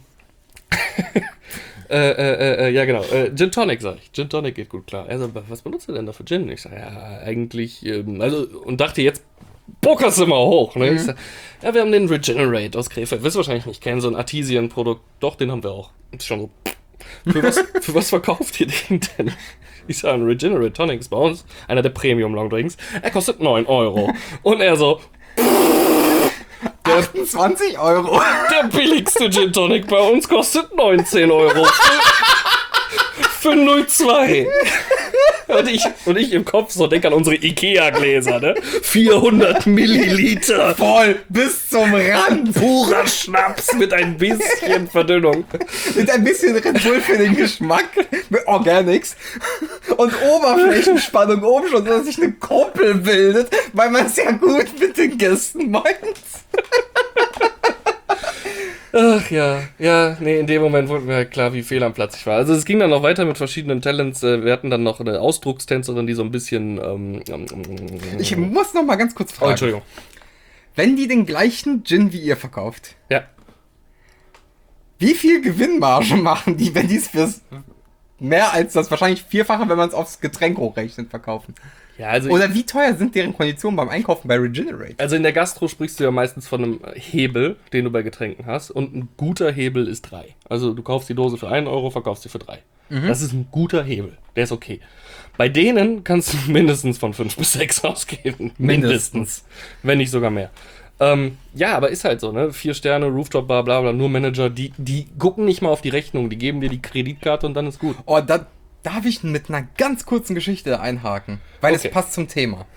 äh, äh, äh, ja, genau. Äh, Gin Tonic, sag ich. Gin Tonic geht gut klar. Also, was benutzt du denn da für Gin? Ich sag, ja, eigentlich, ähm, also, und dachte jetzt, Bockers immer hoch. Ne? Mhm. Ich sag, ja, wir haben den Regenerate aus Krefeld. Wirst du wahrscheinlich nicht kennen, so ein Artesian-Produkt. Doch, den haben wir auch. Ist schon so. Für was, für was verkauft ihr den denn? Ich sage, ein Regenerate Tonic ist bei uns einer der Premium-Longdrinks. Er kostet neun Euro. Und er so, der, achtundzwanzig Euro. Der billigste Gin Tonic bei uns kostet neunzehn Euro. Für null Komma zwei. Und ich, und ich im Kopf so denke an unsere Ikea-Gläser, ne? vierhundert Milliliter. Voll, bis zum Rand. Purer Schnaps mit ein bisschen Verdünnung. Mit ein bisschen Red Bull für den Geschmack. Mit Organics. Und Oberflächenspannung oben schon, dass sich eine Kuppel bildet, weil man es ja gut mit den Gästen meint. Ach ja, ja, nee, in dem Moment wurde mir halt klar, wie fehl am Platz ich war. Also es ging dann noch weiter mit verschiedenen Talents. Wir hatten dann noch eine Ausdruckstänzerin, die so ein bisschen... Ähm, ähm, ich muss noch mal ganz kurz fragen. Oh, Entschuldigung. Wenn die den gleichen Gin wie ihr verkauft, ja. Wie viel Gewinnmarge machen die, wenn die es fürs mehr als das wahrscheinlich Vierfache, wenn man es aufs Getränk hochrechnet, verkaufen? Ja, also Oder wie teuer sind deren Konditionen beim Einkaufen bei Regenerate? Also in der Gastro sprichst du ja meistens von einem Hebel, den du bei Getränken hast. Und ein guter Hebel ist drei. Also du kaufst die Dose für einen Euro, verkaufst sie für drei. Mhm. Das ist ein guter Hebel. Der ist okay. Bei denen kannst du mindestens von fünf bis sechs ausgeben. Mindestens. mindestens. Wenn nicht sogar mehr. Ähm, ja, aber ist halt so, ne? Vier Sterne, Rooftop, bla bla bla, nur Manager, die, die gucken nicht mal auf die Rechnung. Die geben dir die Kreditkarte und dann ist gut. Oh, da... Darf ich mit einer ganz kurzen Geschichte einhaken? Weil okay. Es passt zum Thema.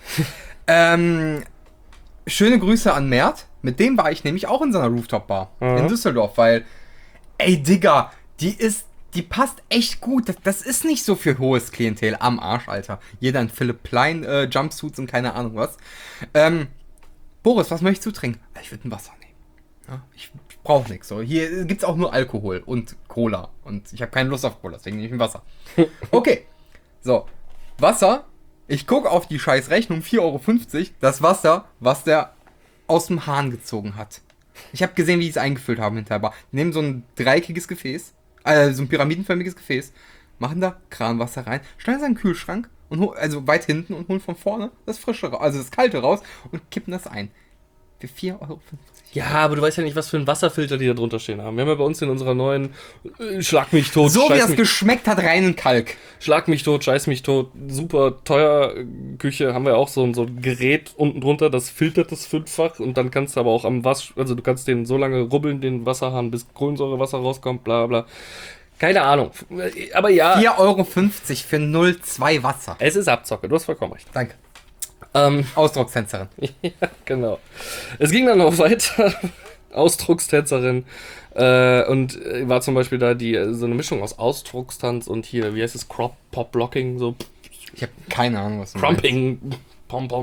ähm, schöne Grüße an Mert. Mit dem war ich nämlich auch in so einer Rooftop-Bar mhm. in Düsseldorf, weil, ey Digga, die ist, die passt echt gut. Das, das ist nicht so für hohes Klientel am Arsch, Alter. Jeder in Philipp Plein äh, Jumpsuits und keine Ahnung was. Ähm, Boris, was möchtest du trinken? Ich würde ein Wasser nehmen. Ja, ich brauche nichts. So. Hier gibt's auch nur Alkohol und Cola. Und ich habe keine Lust auf Cola, deswegen nehme ich ein Wasser. Okay. So. Wasser. Ich gucke auf die scheiß Rechnung, vier Euro fünfzig. Das Wasser, was der aus dem Hahn gezogen hat. Ich habe gesehen, wie die es eingefüllt haben hinterher. Die nehmen so ein dreieckiges Gefäß, äh, so ein pyramidenförmiges Gefäß, machen da Kranwasser rein, stellen es in den Kühlschrank, und hol, also weit hinten, und holen von vorne das Frische, also das Kalte raus und kippen das ein. Für vier Euro fünfzig. Ja, aber du weißt ja nicht, was für ein Wasserfilter die da drunter stehen haben. Wir haben ja bei uns in unserer neuen äh, Schlag mich tot, so wie das geschmeckt hat, reinen Kalk. Schlag mich tot, scheiß mich tot, super teuer Küche, haben wir auch so, so ein Gerät unten drunter, das filtert das fünffach und dann kannst du aber auch am Wasser, also du kannst den so lange rubbeln, den Wasserhahn, bis Kohlensäurewasser rauskommt, bla bla. Keine Ahnung, aber ja. vier Euro fünfzig für null Komma zwei Wasser. Es ist Abzocke, du hast vollkommen recht. Danke. Ähm, Ausdruckstänzerin. Ja, genau. Es ging dann noch weiter. Ausdruckstänzerin. Äh, und war zum Beispiel da die so eine Mischung aus Ausdruckstanz und hier, wie heißt es, Crop, Pop-Blocking, so. Ich habe keine Ahnung, was du Crumping, Pom-Pom.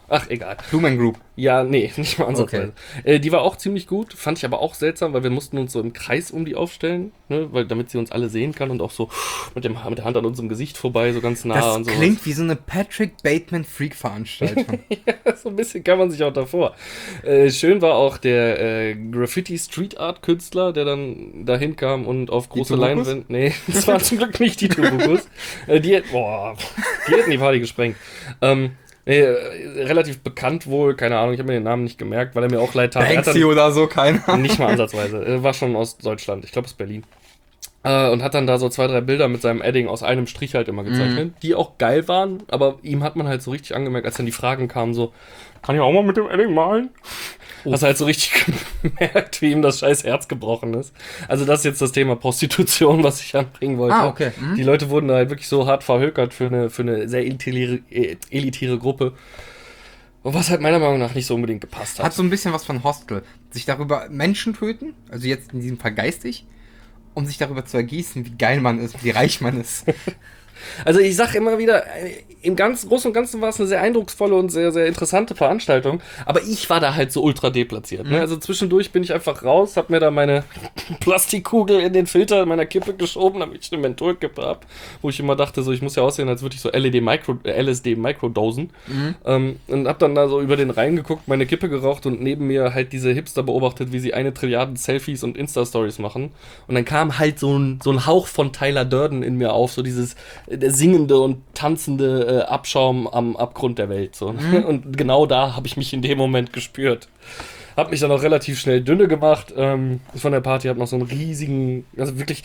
Ach, egal. Blumen Group. Ja, nee, nicht mal ansatzweise. Okay. Äh, die war auch ziemlich gut, fand ich aber auch seltsam, weil wir mussten uns so im Kreis um die aufstellen, ne, weil damit sie uns alle sehen kann und auch so mit, dem, mit der Hand an unserem Gesicht vorbei, so ganz nah das und so. Das klingt wie so eine Patrick Bateman Freak-Veranstaltung. Ja, so ein bisschen kann man sich auch davor. Äh, schön war auch der äh, Graffiti-Street-Art-Künstler, der dann dahin kam und auf große Leinwände. Nee, das war zum Glück nicht die Tubukus. äh, die, boah, die hätten die Party gesprengt. Ähm, Nee, relativ bekannt wohl, keine Ahnung, ich habe mir den Namen nicht gemerkt, weil er mir auch leid tat. Banksy oder so, keine Ahnung. Nicht mal ansatzweise, er war schon aus Deutschland, ich glaube aus Berlin. Äh, und hat dann da so zwei, drei Bilder mit seinem Edding aus einem Strich halt immer gezeichnet, mhm. die auch geil waren, aber ihm hat man halt so richtig angemerkt, als dann die Fragen kamen, so, kann ich auch mal mit dem Edding malen? Oh. Hast halt so richtig gemerkt, wie ihm das scheiß Herz gebrochen ist. Also das ist jetzt das Thema Prostitution, was ich anbringen wollte. Ah, okay. Mhm. Die Leute wurden da halt wirklich so hart verhökert für eine, für eine sehr elitäre, elitäre Gruppe. Und was halt meiner Meinung nach nicht so unbedingt gepasst hat. Hat so ein bisschen was von Hostel. Sich darüber Menschen töten, also jetzt in diesem Fall geistig, um sich darüber zu ergießen, wie geil man ist, wie reich man ist. Also ich sag immer wieder, im ganz Großen und Ganzen war es eine sehr eindrucksvolle und sehr, sehr interessante Veranstaltung, aber ich war da halt so ultra deplatziert. Mhm. Ne? Also zwischendurch bin ich einfach raus, hab mir da meine Plastikkugel in den Filter meiner Kippe geschoben, damit ich eine Mentholkippe hab, wo ich immer dachte, so ich muss ja aussehen, als würde ich so L E D-Micro, äh, L S D-Microdosen. Mhm. Ähm, und hab dann da so über den Rhein geguckt, meine Kippe geraucht und neben mir halt diese Hipster beobachtet, wie sie eine Trilliarden Selfies und Insta-Stories machen. Und dann kam halt so ein, so ein Hauch von Tyler Durden in mir auf, so dieses der singende und tanzende äh, Abschaum am Abgrund der Welt. So. Mhm. Und genau da habe ich mich in dem Moment gespürt. Hab mich dann auch relativ schnell dünne gemacht ähm, von der Party, hab noch so einen riesigen, also wirklich,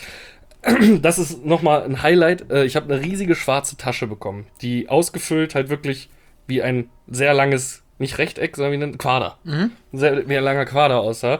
das ist nochmal ein Highlight, äh, ich habe eine riesige schwarze Tasche bekommen, die ausgefüllt halt wirklich wie ein sehr langes, nicht Rechteck, sondern wie ein Quader. Mhm. Sehr, wie ein langer Quader aussah.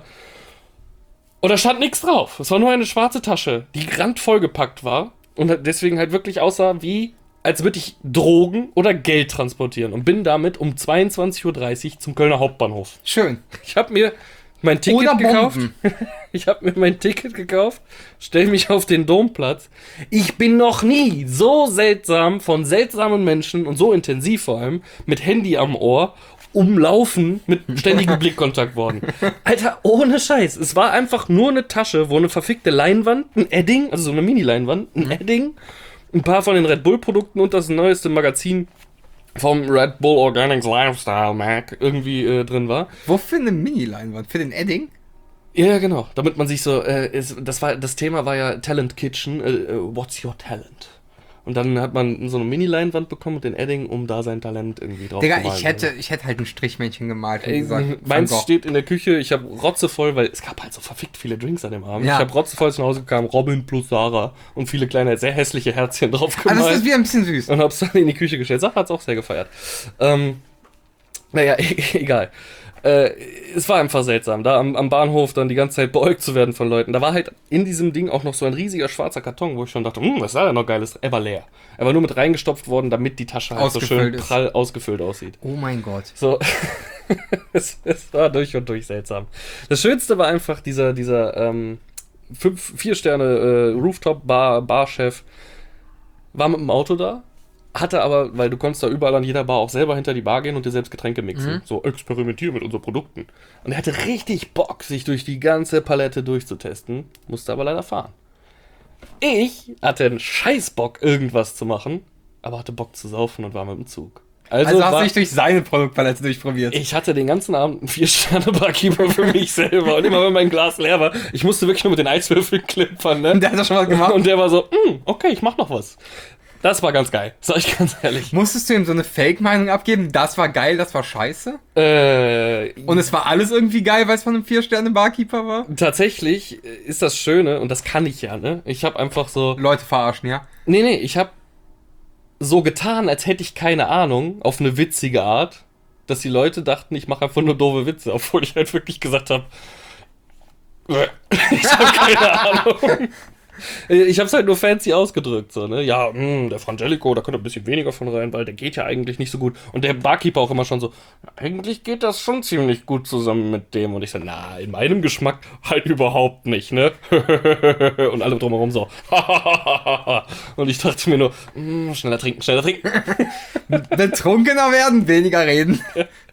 Und da stand nichts drauf. Es war nur eine schwarze Tasche, die randvoll gepackt war. Und deswegen halt wirklich aussah wie, als würde ich Drogen oder Geld transportieren. Und bin damit um zweiundzwanzig Uhr dreißig zum Kölner Hauptbahnhof. Schön. Ich habe mir mein Ticket oder gekauft. Ich habe mir mein Ticket gekauft, stell mich auf den Domplatz. Ich bin noch nie so seltsam von seltsamen Menschen und so intensiv vor allem mit Handy am Ohr umlaufen mit ständigem Blickkontakt worden. Alter, ohne Scheiß. Es war einfach nur eine Tasche, wo eine verfickte Leinwand, ein Edding, also so eine Mini-Leinwand, ein mhm. Edding, ein paar von den Red Bull-Produkten und das neueste Magazin vom Red Bull Organics Lifestyle Mag irgendwie äh, drin war. Wofür eine Mini-Leinwand? Für den Edding? Ja, genau. Damit man sich so, äh, ist, das war das Thema war ja Talent Kitchen, äh, What's Your Talent? Und dann hat man so eine Mini-Leinwand bekommen und den Edding, um da sein Talent irgendwie drauf Digga, zu malen. ich hätte, ich hätte halt ein Strichmännchen gemalt. Ey, gesagt, meins steht in der Küche, ich habe rotzevoll, weil es gab halt so verfickt viele Drinks an dem Abend. Ja. Ich habe rotzevoll nach Hause gekommen, Robin plus Sarah und viele kleine, sehr hässliche Herzchen drauf gemalt. Aber das ist wieder ein bisschen süß. Und hab's dann in die Küche gestellt. Sarah hat's auch sehr gefeiert. Ähm, naja, egal. Äh, es war einfach seltsam, da am, am Bahnhof dann die ganze Zeit beäugt zu werden von Leuten. Da war halt in diesem Ding auch noch so ein riesiger schwarzer Karton, wo ich schon dachte, hm, was ist da denn noch Geiles? Er war leer. Er war nur mit reingestopft worden, damit die Tasche halt so schön ist. Prall ausgefüllt aussieht. Oh mein Gott. So, es, es war durch und durch seltsam. Das Schönste war einfach dieser, dieser ähm, fünf, vier Sterne äh, Rooftop-Bar, Barchef, war mit dem Auto da. Hatte aber, weil du konntest da überall an jeder Bar auch selber hinter die Bar gehen und dir selbst Getränke mixen. Mhm. So, experimentieren mit unseren Produkten. Und er hatte richtig Bock, sich durch die ganze Palette durchzutesten. Musste aber leider fahren. Ich hatte einen Scheißbock, irgendwas zu machen, aber hatte Bock zu saufen und war mit dem Zug. Also, also hast du dich durch seine Produktpalette durchprobiert? Ich hatte den ganzen Abend einen vier-Sterne-Barkeeper für mich selber. Und immer wenn mein Glas leer war, ich musste wirklich nur mit den Eiswürfeln klimpern, ne? Und der hat das schon mal gemacht. Und der war so, okay, ich mach noch was. Das war ganz geil, sag ich ganz ehrlich. Musstest du ihm so eine Fake-Meinung abgeben? Das war geil, das war scheiße? Äh, und es war alles irgendwie geil, weil es von einem vier-Sterne-Barkeeper war? Tatsächlich ist das Schöne, und das kann ich ja, ne? Ich hab einfach so... Leute verarschen, ja? Nee, nee, ich hab so getan, als hätte ich keine Ahnung, auf eine witzige Art, dass die Leute dachten, ich mache einfach nur doofe Witze, obwohl ich halt wirklich gesagt habe, ich hab keine Ahnung. Ich hab's halt nur fancy ausgedrückt, so, ne? Ja, mh, der Frangelico, da könnte ein bisschen weniger von rein, weil der geht ja eigentlich nicht so gut. Und der Barkeeper auch immer schon so, eigentlich geht das schon ziemlich gut zusammen mit dem. Und ich so, na, in meinem Geschmack halt überhaupt nicht, ne? Und alle drumherum so, und ich dachte mir nur, mh, schneller trinken, schneller trinken. Betrunkener werden, weniger reden.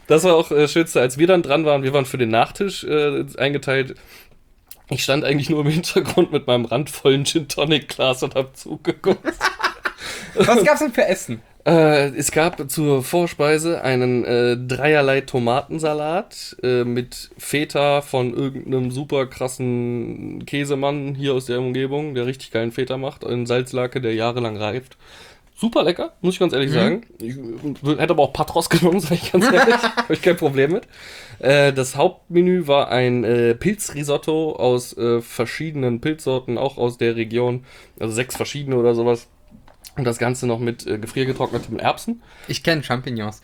Das war auch äh, Schönste, als wir dann dran waren. Wir waren für den Nachtisch äh, eingeteilt. Ich stand eigentlich nur im Hintergrund mit meinem randvollen Gin-Tonic-Glas und hab zugeguckt. Was gab's denn für Essen? Äh, es gab zur Vorspeise einen äh, dreierlei Tomatensalat äh, mit Feta von irgendeinem super krassen Käsemann hier aus der Umgebung, der richtig geilen Feta macht, in Salzlake, der jahrelang reift. Super lecker, muss ich ganz ehrlich mhm. sagen. Ich äh, hätte aber auch Patros genommen, sag ich ganz ehrlich. Habe ich kein Problem mit. Äh, das Hauptmenü war ein äh, Pilzrisotto aus äh, verschiedenen Pilzsorten, auch aus der Region. Also sechs verschiedene oder sowas. Und das Ganze noch mit äh, gefriergetrockneten Erbsen. Ich kenne Champignons.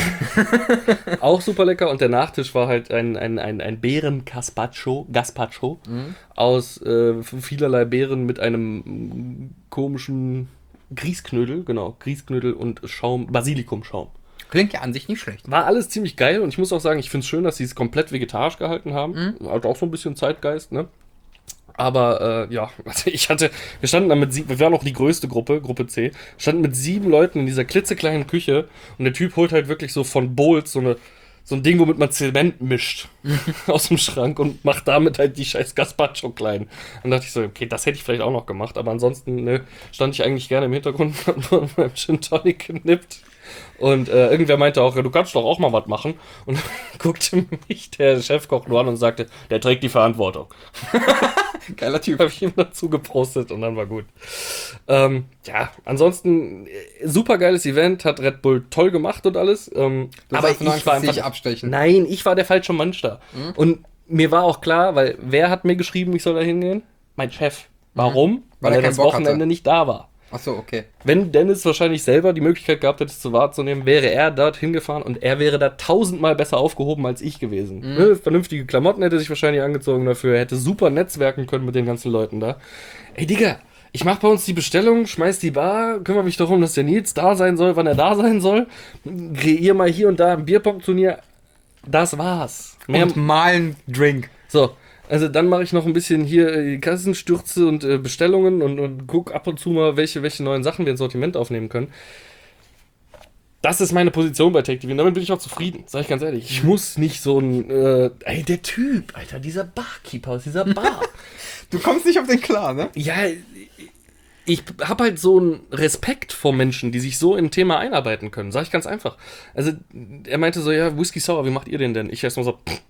Auch super lecker. Und der Nachtisch war halt ein, ein, ein, ein Beeren-Gazpacho Gazpacho mhm. aus äh, vielerlei Beeren mit einem komischen Grießknödel, genau, Grießknödel und Schaum, Basilikumschaum. Klingt ja an sich nicht schlecht. War alles ziemlich geil und ich muss auch sagen, ich finde es schön, dass sie es komplett vegetarisch gehalten haben. Mhm. Hat auch so ein bisschen Zeitgeist, ne? Aber äh, ja, also ich hatte, wir standen da mit sieben, wir waren auch die größte Gruppe, Gruppe C, standen mit sieben Leuten in dieser klitzekleinen Küche und der Typ holt halt wirklich so von Bowls so eine so ein Ding, womit man Zement mischt aus dem Schrank und macht damit halt die scheiß Gazpacho klein. Dann dachte ich so, okay, das hätte ich vielleicht auch noch gemacht, aber ansonsten ne, stand ich eigentlich gerne im Hintergrund und hab nur an meinem Gin Tonic genippt. Und äh, irgendwer meinte auch, ja, du kannst doch auch mal was machen. Und dann guckte mich der Chefkoch nur an und sagte, der trägt die Verantwortung. Geiler Typ, habe ich ihm dazu gepostet und dann war gut. Ähm, ja, ansonsten super geiles Event, hat Red Bull toll gemacht und alles. Ähm, aber ich Angst, war einfach, abstechen. Nein, ich war der falsche Mensch da. Mhm. Und mir war auch klar, weil wer hat mir geschrieben, ich soll da hingehen? Mein Chef. Warum? Mhm. Weil, weil er das Bock Wochenende hatte. Nicht da war. Ach so, okay. Wenn Dennis wahrscheinlich selber die Möglichkeit gehabt hätte, es zu wahrzunehmen, wäre er dort hingefahren und er wäre da tausendmal besser aufgehoben als ich gewesen. Mhm. Ne? Vernünftige Klamotten hätte sich wahrscheinlich angezogen dafür, er hätte super netzwerken können mit den ganzen Leuten da. Ey, Digga, ich mach bei uns die Bestellung, schmeiß die Bar, kümmere mich darum, dass der Nils da sein soll, wann er da sein soll, kreier mal hier und da ein Bierpong-Turnier. Das war's. Mehr und mal ein Drink. So. Also dann mache ich noch ein bisschen hier äh, Kassenstürze und äh, Bestellungen und, und guck ab und zu mal, welche, welche neuen Sachen wir ins Sortiment aufnehmen können. Das ist meine Position bei Take-T V und damit bin ich auch zufrieden, sag ich ganz ehrlich. Ich muss nicht so ein, äh, ey, der Typ, Alter, dieser Barkeeper aus dieser Bar. Du kommst nicht auf den klar, ne? Ja, ich habe halt so einen Respekt vor Menschen, die sich so in ein Thema einarbeiten können, sag ich ganz einfach. Also er meinte so, ja, Whisky Sour, wie macht ihr den denn? Ich erst mal so, pff,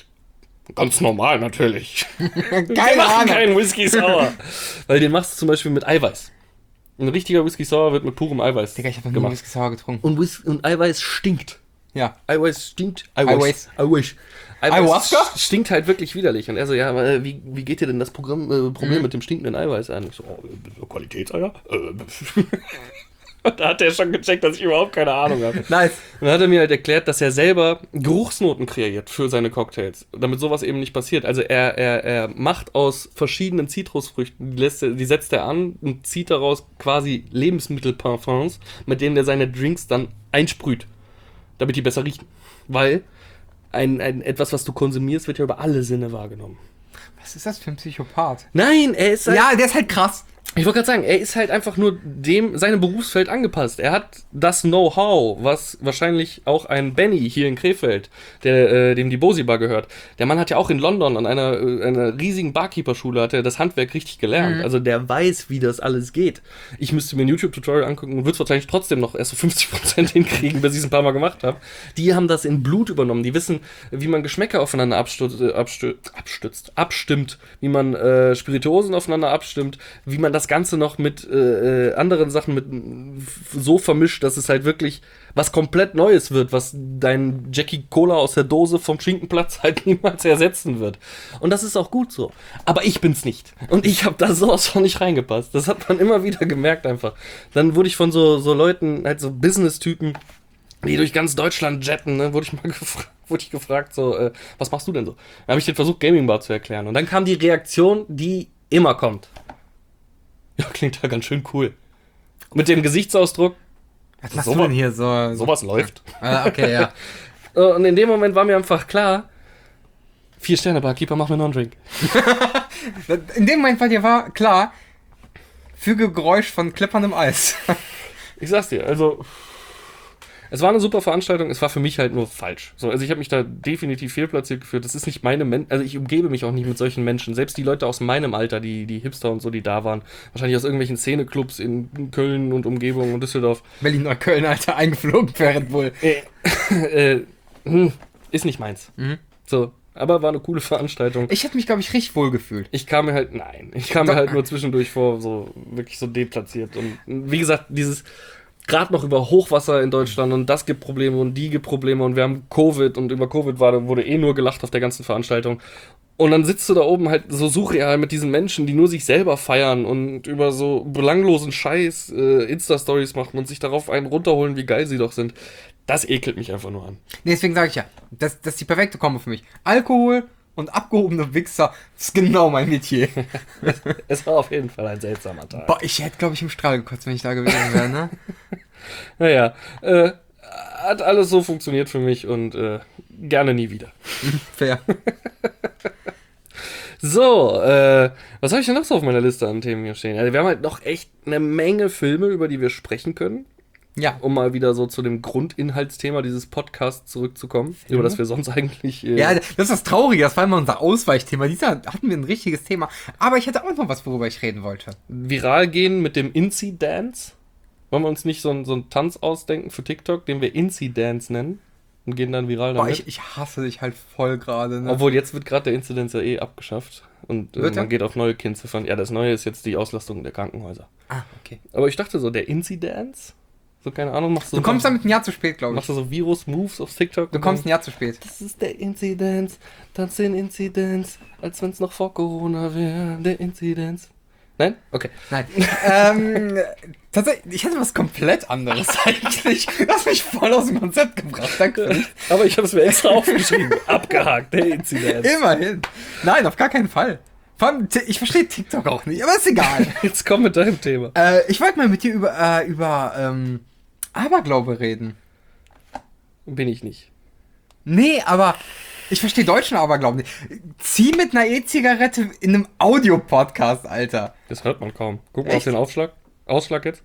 ganz normal, natürlich. Keine Ahnung. Kein Whisky Sour. Weil den machst du zum Beispiel mit Eiweiß. Ein richtiger Whisky Sour wird mit purem Eiweiß Digga, ich habe noch nie Whisky Sour getrunken. Und, Whis- und Eiweiß stinkt. Ja. Eiweiß stinkt. Eiweiß. Eiweiß. Ayahuasca? Stinkt halt wirklich widerlich. Und er so, ja, aber wie, wie geht dir denn das Programm, äh, Problem mhm. mit dem stinkenden Eiweiß an? Ich so, oh, Qualitätseier? Äh, Und da hat er schon gecheckt, dass ich überhaupt keine Ahnung habe. Nice. Und dann hat er mir halt erklärt, dass er selber Geruchsnoten kreiert für seine Cocktails, damit sowas eben nicht passiert. Also er, er, er macht aus verschiedenen Zitrusfrüchten, die, lässt er, die setzt er an und zieht daraus quasi Lebensmittelparfums, mit denen er seine Drinks dann einsprüht, damit die besser riechen. Weil ein, ein, etwas, was du konsumierst, wird ja über alle Sinne wahrgenommen. Was ist das für ein Psychopath? Nein, er ist halt... Ja, der ist halt krass. Ich wollte gerade sagen, er ist halt einfach nur dem, seinem Berufsfeld angepasst. Er hat das Know-how, was wahrscheinlich auch ein Benny hier in Krefeld, der, äh, dem die Bosi Bar gehört. Der Mann hat ja auch in London an einer, äh, einer riesigen Barkeeper-Schule hat er das Handwerk richtig gelernt. Mhm. Also der weiß, wie das alles geht. Ich müsste mir ein YouTube-Tutorial angucken und würde es wahrscheinlich trotzdem noch erst so fünfzig Prozent hinkriegen, bis ich es ein paar Mal gemacht habe. Die haben das in Blut übernommen. Die wissen, wie man Geschmäcker aufeinander abstützt, äh, abstützt, abstützt, abstimmt, wie man äh, Spirituosen aufeinander abstimmt, wie man das Ganze noch mit äh, anderen Sachen mit so vermischt, dass es halt wirklich was komplett Neues wird, was dein Jackie Cola aus der Dose vom Schinkenplatz halt niemals ersetzen wird. Und das ist auch gut so. Aber ich bin's nicht. Und ich habe da sowas von nicht reingepasst. Das hat man immer wieder gemerkt einfach. Dann wurde ich von so, so Leuten, halt so Business-Typen, die durch ganz Deutschland jetten, ne, wurde ich mal gefragt. Wurde ich gefragt, so, äh, was machst du denn so? Dann habe ich den versucht, Gaming Bar zu erklären. Und dann kam die Reaktion, die immer kommt. Ja, klingt ja ganz schön cool. Mit dem Gesichtsausdruck. Was machst so du denn hier so? Sowas läuft. Ah, okay, ja. Und in dem Moment war mir einfach klar, vier Sterne Barkeeper, mach mir noch einen Drink. In dem Moment war dir war klar, füge Geräusch von klipperndem Eis. Ich sag's dir, also Es war eine super Veranstaltung, es war für mich halt nur falsch. So, also ich habe mich da definitiv fehlplatziert gefühlt. Das ist nicht meine Men also ich umgebe mich auch nicht mit solchen Menschen. Selbst die Leute aus meinem Alter, die, die Hipster und so, die da waren, wahrscheinlich aus irgendwelchen Szeneclubs in Köln und Umgebung und Düsseldorf. Berlin oder Köln, Alter, eingeflogen für Red Bull. Äh, äh, hm, ist nicht meins. Mhm. So, aber war eine coole Veranstaltung. Ich hätte mich, glaube ich, richtig wohl gefühlt. Ich kam mir halt, nein, ich kam Doch. mir halt nur zwischendurch vor, so wirklich so deplatziert. Und wie gesagt, dieses gerade noch über Hochwasser in Deutschland und das gibt Probleme und die gibt Probleme und wir haben Covid und über Covid war, wurde eh nur gelacht auf der ganzen Veranstaltung. Und dann sitzt du da oben halt so surreal mit diesen Menschen, die nur sich selber feiern und über so belanglosen Scheiß äh, Insta-Stories machen und sich darauf einen runterholen, wie geil sie doch sind. Das ekelt mich einfach nur an. Nee, deswegen sage ich ja, das, das ist die perfekte Kombo für mich. Alkohol und abgehobene Wichser, das ist genau mein Metier. Es war auf jeden Fall ein seltsamer Tag. Boah, ich hätte, glaube ich, im Strahl gekotzt, wenn ich da gewesen wäre, ne? Naja, äh, hat alles so funktioniert für mich und äh, gerne nie wieder. Fair. So, äh, was habe ich denn noch so auf meiner Liste an Themen hier stehen? Also wir haben halt noch echt eine Menge Filme, über die wir sprechen können. Ja. Um mal wieder so zu dem Grundinhaltsthema dieses Podcasts zurückzukommen, Ja. über das wir sonst eigentlich... Äh, Ja, das ist das Traurige, das war immer unser Ausweichthema. Dieser hatten wir ein richtiges Thema. Aber ich hätte auch noch was, worüber ich reden wollte. viral gehen mit dem Inci-Dance. Wollen wir uns nicht so einen, so einen Tanz ausdenken für TikTok, den wir Inci-Dance nennen und gehen dann viral Boah, damit? ich, ich hasse dich halt voll gerade, ne? Obwohl, jetzt wird gerade der Inzidenz ja eh abgeschafft und äh, Wird er? man geht auf neue Kennziffern. Ja, das Neue ist jetzt die Auslastung der Krankenhäuser. Ah, okay. Aber ich dachte so, der Inci-Dance? So, keine Ahnung, machst du... Du kommst damit ein Jahr zu spät, glaube ich. Machst du so Virus-Moves auf TikTok? Du kommst ein Jahr zu spät. Das ist der Inzidenz, tanz den Inzidenz, als wenn es noch vor Corona wäre, der Inzidenz. Nein? Okay. Nein. ähm, tatsächlich, ich hätte was komplett anderes eigentlich. Du hast mich voll aus dem Konzept gebracht, danke. Aber ich habe es mir extra aufgeschrieben. Abgehakt, der Inzidenz. Immerhin. Nein, auf gar keinen Fall. Vor allem, Ti- ich verstehe TikTok auch nicht, aber ist egal. Jetzt komm mit deinem Thema. äh, ich wollte mal mit dir über, äh, über ähm, Aberglaube reden. Bin ich nicht. Nee, aber ich verstehe deutschen Aberglauben nicht. Zieh mit einer E-Zigarette in einem Audiopodcast, Alter. Das hört man kaum. Guck mal auf Echt? den Aufschlag. Ausschlag jetzt.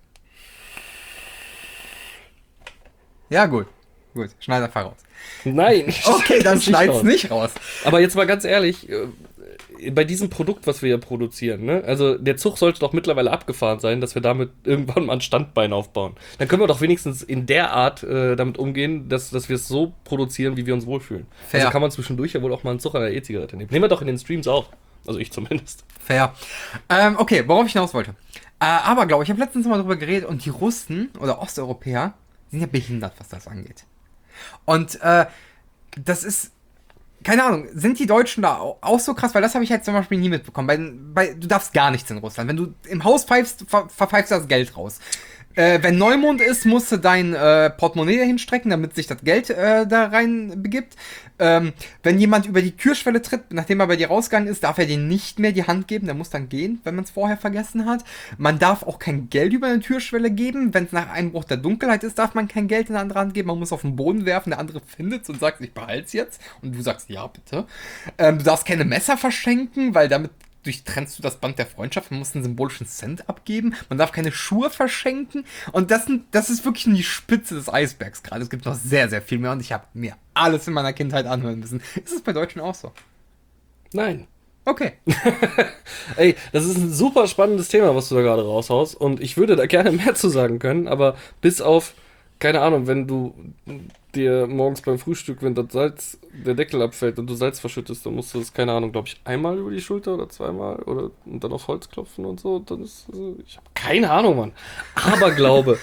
Ja, gut. Gut, schneid einfach raus. Nein. Okay, dann nicht schneid's raus. nicht raus. Aber jetzt mal ganz ehrlich, äh, bei diesem Produkt, was wir hier produzieren, ne? Also der Zug sollte doch mittlerweile abgefahren sein, dass wir damit irgendwann mal ein Standbein aufbauen. Dann können wir doch wenigstens in der Art äh, damit umgehen, dass, dass wir es so produzieren, wie wir uns wohlfühlen. Fair. Also kann man zwischendurch ja wohl auch mal einen Zug an der E-Zigarette nehmen. Nehmen wir doch in den Streams auch. Also ich zumindest. Fair. Ähm, okay, worauf ich hinaus wollte. Äh, aber glaube ich, habe letztens mal drüber geredet und die Russen oder Osteuropäer sind ja behindert, was das angeht. Und äh, das ist, keine Ahnung, sind die Deutschen da au- auch so krass? Weil das habe ich jetzt zum Beispiel nie mitbekommen. Bei, bei, du darfst gar nichts in Russland. Wenn du im Haus pfeifst, ver verpfeifst du das Geld raus. Äh, wenn Neumond ist, musst du dein äh, Portemonnaie dahin strecken, damit sich das Geld äh, da rein begibt. Ähm, wenn jemand über die Türschwelle tritt, nachdem er bei dir rausgegangen ist, darf er dir nicht mehr die Hand geben. Der muss dann gehen, wenn man es vorher vergessen hat. Man darf auch kein Geld über eine Türschwelle geben. Wenn es nach Einbruch der Dunkelheit ist, darf man kein Geld in eine andere Hand geben. Man muss auf den Boden werfen, der andere findet es und sagt, ich behalte es jetzt. Und du sagst, ja, bitte. Ähm, du darfst keine Messer verschenken, weil damit durchtrennst du das Band der Freundschaft. Man muss einen symbolischen Cent abgeben. Man darf keine Schuhe verschenken. Und das, sind, das ist wirklich nur die Spitze des Eisbergs gerade. Es gibt noch sehr, sehr viel mehr. Und ich habe mir alles in meiner Kindheit anhören müssen. Ist es bei Deutschen auch so? Nein. Okay. Ey, das ist ein super spannendes Thema, was du da gerade raushaust. Und ich würde da gerne mehr zu sagen können, aber bis auf, keine Ahnung, wenn du dir morgens beim Frühstück, wenn das Salz, der Deckel abfällt und du Salz verschüttest, dann musst du das, keine Ahnung, glaube ich, einmal über die Schulter oder zweimal oder und dann auf Holz klopfen und so. Dann ist, also, ich habe keine Ahnung, Mann. Aberglaube.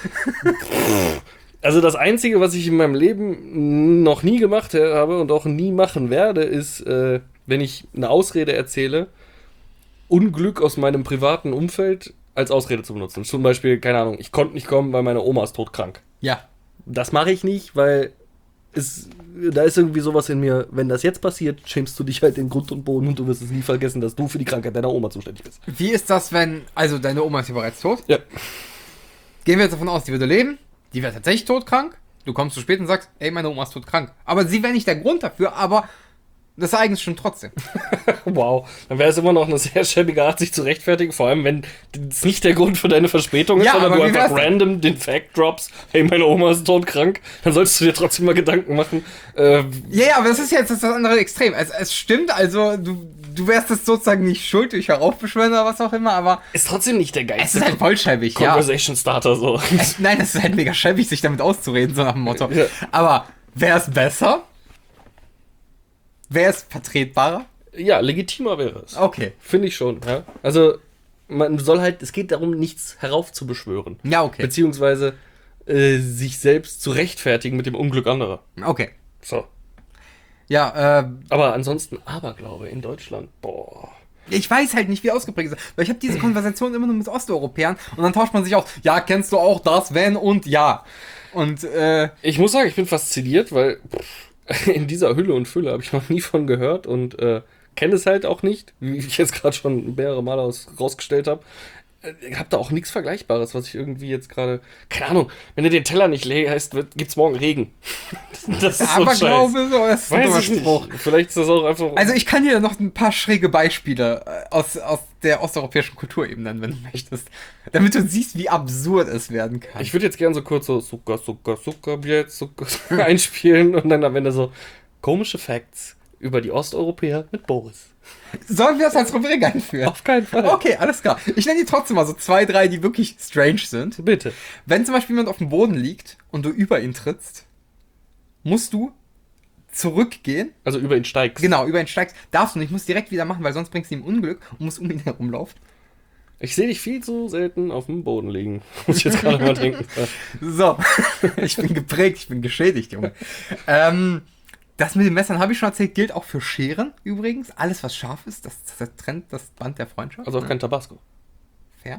Also das Einzige, was ich in meinem Leben noch nie gemacht habe und auch nie machen werde, ist, äh, wenn ich eine Ausrede erzähle, Unglück aus meinem privaten Umfeld als Ausrede zu benutzen. Zum Beispiel, keine Ahnung, ich konnte nicht kommen, weil meine Oma ist todkrank. Ja. Das mache ich nicht, weil es, da ist irgendwie sowas in mir, wenn das jetzt passiert, schämst du dich halt in Grund und Boden und du wirst es nie vergessen, dass du für die Krankheit deiner Oma zuständig bist. Wie ist das, wenn, also deine Oma ist ja bereits tot? Ja. Gehen wir jetzt davon aus, die würde leben, die wäre tatsächlich todkrank, du kommst zu spät und sagst, ey, meine Oma ist todkrank. Aber sie wäre nicht der Grund dafür, aber Das Ereignis stimmt trotzdem. Wow. Dann wäre es immer noch eine sehr schäbige Art, sich zu rechtfertigen. Vor allem, wenn es nicht der Grund für deine Verspätung ist, Ja, sondern aber du wie einfach wär's denn? random den Fact drops. Hey, meine Oma ist todkrank. Dann solltest du dir trotzdem mal Gedanken machen. Äh, Ja, ja, aber das ist jetzt das andere Extrem. Es, es stimmt, also du, du wärst jetzt sozusagen nicht schuld durch Heraufbeschwören oder was auch immer, aber ist trotzdem nicht der es geilste ist halt voll schäbig, ja. Conversation Starter so. Es, nein, es ist halt mega schäbig, sich damit auszureden, so nach dem Motto. Ja. Aber wäre es besser? Wäre es vertretbarer? Ja, legitimer wäre es. Okay. Finde ich schon, ja. Also, man soll halt, es geht darum, nichts heraufzubeschwören. Ja, okay. Beziehungsweise äh, sich selbst zu rechtfertigen mit dem Unglück anderer. Okay. So. Ja, äh, Aber ansonsten Aberglaube in Deutschland, boah. ich weiß halt nicht, wie ausgeprägt es ist. Weil ich habe diese Konversation immer nur mit Osteuropäern und dann tauscht man sich aus, ja, kennst du auch das, wenn und ja. Und, äh, Ich muss sagen, ich bin fasziniert, weil pff, in dieser Hülle und Fülle habe ich noch nie von gehört und äh, kenne es halt auch nicht, wie ich jetzt gerade schon mehrere Male aus, rausgestellt habe. Ich habe da auch nichts Vergleichbares, was ich irgendwie jetzt gerade. Keine Ahnung, wenn du den Teller nicht legst, gibt's morgen Regen. Das ist so ein Scheiß. Aberglaube, so, das ist ein dummer Weiß ich Spruch. nicht. Vielleicht ist das auch einfach. Also ich kann dir noch ein paar schräge Beispiele äh, aus, aus der osteuropäischen Kultur eben nennen, wenn du möchtest. Damit du siehst, wie absurd es werden kann. Ich würde jetzt gern so kurz so Zucker, Zucker, Zucker, jetzt Zucker einspielen und dann am Ende so komische Facts über die Osteuropäer mit Boris. Sollen wir das als Rubrik einführen? Auf keinen Fall. Okay, alles klar. Ich nenne dir trotzdem mal so zwei, drei, die wirklich strange sind. Bitte. Wenn zum Beispiel jemand auf dem Boden liegt und du über ihn trittst, musst du zurückgehen. Also über ihn steigst. Genau, über ihn steigst. Darfst du nicht, musst direkt wieder machen, weil sonst bringst du ihm Unglück und musst um ihn herumlaufen. Ich sehe dich viel zu selten auf dem Boden liegen. Muss ich jetzt gerade mal denken. So, ich bin geprägt, ich bin geschädigt, Junge. ähm, das mit den Messern habe ich schon erzählt, gilt auch für Scheren übrigens. Alles, was scharf ist, das, das trennt das Band der Freundschaft. Also auch kein Tabasco. Fair.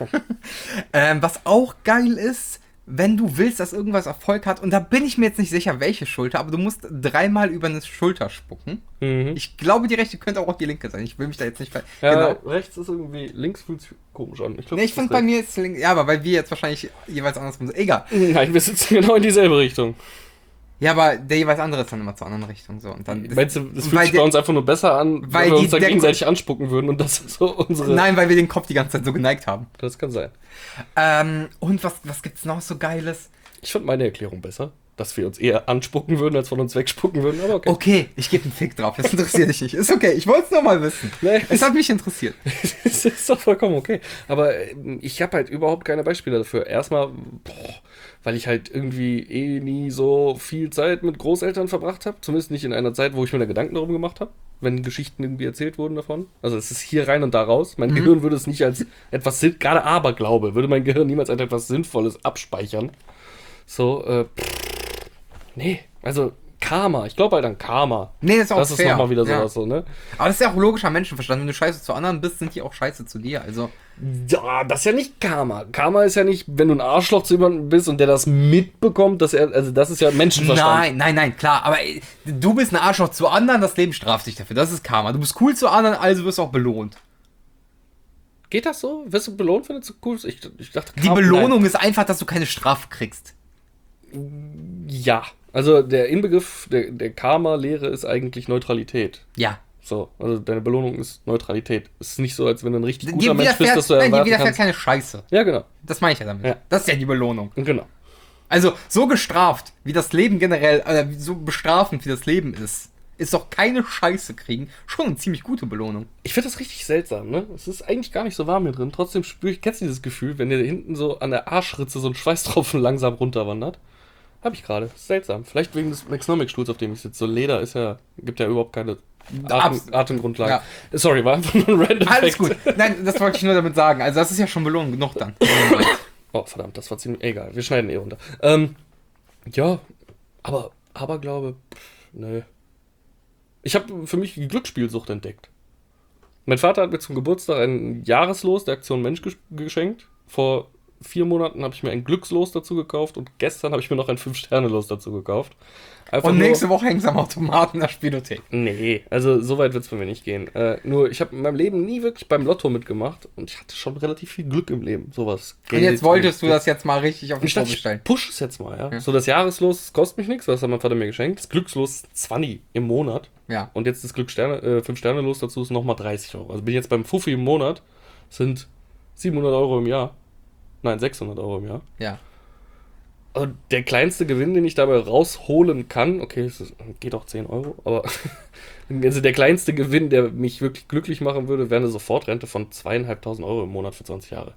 ähm, was auch geil ist, wenn du willst, dass irgendwas Erfolg hat, und da bin ich mir jetzt nicht sicher, welche Schulter, aber du musst dreimal über eine Schulter spucken. Mhm. Ich glaube, die rechte könnte auch die linke sein. Ich will mich da jetzt nicht ver... Ja, genau. rechts ist irgendwie, links fühlt sich komisch an. Ich, glaub, Nee, ich das finde ist bei rechts. mir jetzt links. Ja, aber weil wir jetzt wahrscheinlich jeweils andersrum sind. Egal. Nein, wir sitzen genau in dieselbe Richtung. Ja, aber der jeweils andere ist dann immer zur anderen Richtung. So. Und dann, Meinst du, das fühlt weil sich der- bei uns einfach nur besser an, weil wenn wir die- uns da der- gegenseitig anspucken würden und das ist so unsere... Nein, weil wir den Kopf die ganze Zeit so geneigt haben. Das kann sein. Ähm, und was, was gibt's noch so Geiles? Ich fand meine Erklärung besser, dass wir uns eher anspucken würden, als von uns wegspucken würden, aber okay. Okay, ich gebe einen Fick drauf. Das interessiert dich nicht. Ist okay, ich wollte es nur mal wissen. Nee. Es hat mich interessiert. Das ist doch vollkommen okay. Aber ähm, ich habe halt überhaupt keine Beispiele dafür. Erstmal, boah, weil ich halt irgendwie eh nie so viel Zeit mit Großeltern verbracht habe. Zumindest nicht in einer Zeit, wo ich mir da Gedanken darum gemacht habe, wenn Geschichten irgendwie erzählt wurden davon. Also es ist hier rein und da raus. Mein Mhm. Gehirn würde es nicht als etwas, Sinn- gerade Aberglaube, würde mein Gehirn niemals als etwas Sinnvolles abspeichern. So, äh, pff, nee, also Karma. Ich glaube halt an Karma. Nee, das ist auch Das ist fair. nochmal wieder Ja. sowas so, ne? Aber das ist ja auch logischer Menschenverstand. Wenn du scheiße zu anderen bist, sind die auch scheiße zu dir. Also, Ja, das ist ja nicht Karma. Karma ist ja nicht, wenn du ein Arschloch zu jemandem bist und der das mitbekommt, dass er, also das ist ja Menschenverstand. nein, nein, nein, klar. Aber äh, du bist ein Arschloch zu anderen, das Leben straft dich dafür. Das ist Karma. Du bist cool zu anderen, also wirst du auch belohnt. Geht das so? Wirst du belohnt, wenn du so cool bist? Ich, ich dachte, Die Belohnung ist einfach, dass du keine Strafe kriegst. Nein. Ja. Also der Inbegriff der, der Karma-Lehre ist eigentlich Neutralität. Ja. So, also deine Belohnung ist Neutralität. Es ist nicht so, als wenn du ein richtig guter Dir Mensch bist, dass widerfährt, du nein, dir erwarten widerfährt kannst. keine Scheiße. Ja, genau. Das meine ich ja damit. Ja. Das ist ja die Belohnung. Genau. Also, so gestraft, wie das Leben generell, äh, so bestrafend, wie das Leben ist, ist doch keine Scheiße kriegen schon eine ziemlich gute Belohnung. Ich finde das richtig seltsam, ne? Es ist eigentlich gar nicht so warm hier drin. Trotzdem spüre ich, kennst du dieses Gefühl, wenn dir hinten so an der Arschritze so ein Schweißtropfen langsam runterwandert? Hab ich gerade. Ist seltsam. Vielleicht wegen des Maxnomic-Stuhls, auf dem ich sitze. So Leder ist ja, gibt ja überhaupt keine Atem, Abs- Atemgrundlage. Ja. Sorry, war einfach nur ein random Alles Fact. gut. Nein, das wollte ich nur damit sagen. Also, das ist ja schon Belohnung genug dann. Oh, verdammt, das war ziemlich... Egal, wir schneiden eh runter. Ähm, ja, aber Aberglaube, pff, nö. Ich habe für mich die Glücksspielsucht entdeckt. Mein Vater hat mir zum Geburtstag ein Jahreslos der Aktion Mensch gesch- geschenkt. Vor vier Monaten habe ich mir ein Glückslos dazu gekauft und gestern habe ich mir noch ein fünf-Sterne-Los dazu gekauft. Einfach Und nur, nächste Woche hängst du am Automaten in der Spielothek. Nee, also so weit wird es bei mir nicht gehen. Äh, nur, ich habe in meinem Leben nie wirklich beim Lotto mitgemacht und ich hatte schon relativ viel Glück im Leben. Sowas. Und jetzt wolltest du das jetzt mal richtig auf den Ich dachte, Kopf ich stellen. push es jetzt mal, ja. Ja. So, das Jahreslos das kostet mich nichts, das hat mein Vater mir geschenkt. Das Glückslos ist zwanzig im Monat. Ja. Und jetzt das Glückssterne, äh, fünf-Sterne-Los dazu ist nochmal dreißig Euro. Also bin ich jetzt beim Fuffi im Monat, sind siebenhundert Euro im Jahr. Nein, sechshundert Euro im Jahr. Ja. Und der kleinste Gewinn, den ich dabei rausholen kann, okay, es ist, geht auch zehn Euro, aber also der kleinste Gewinn, der mich wirklich glücklich machen würde, wäre eine Sofortrente von zweieinhalbtausend Euro im Monat für zwanzig Jahre.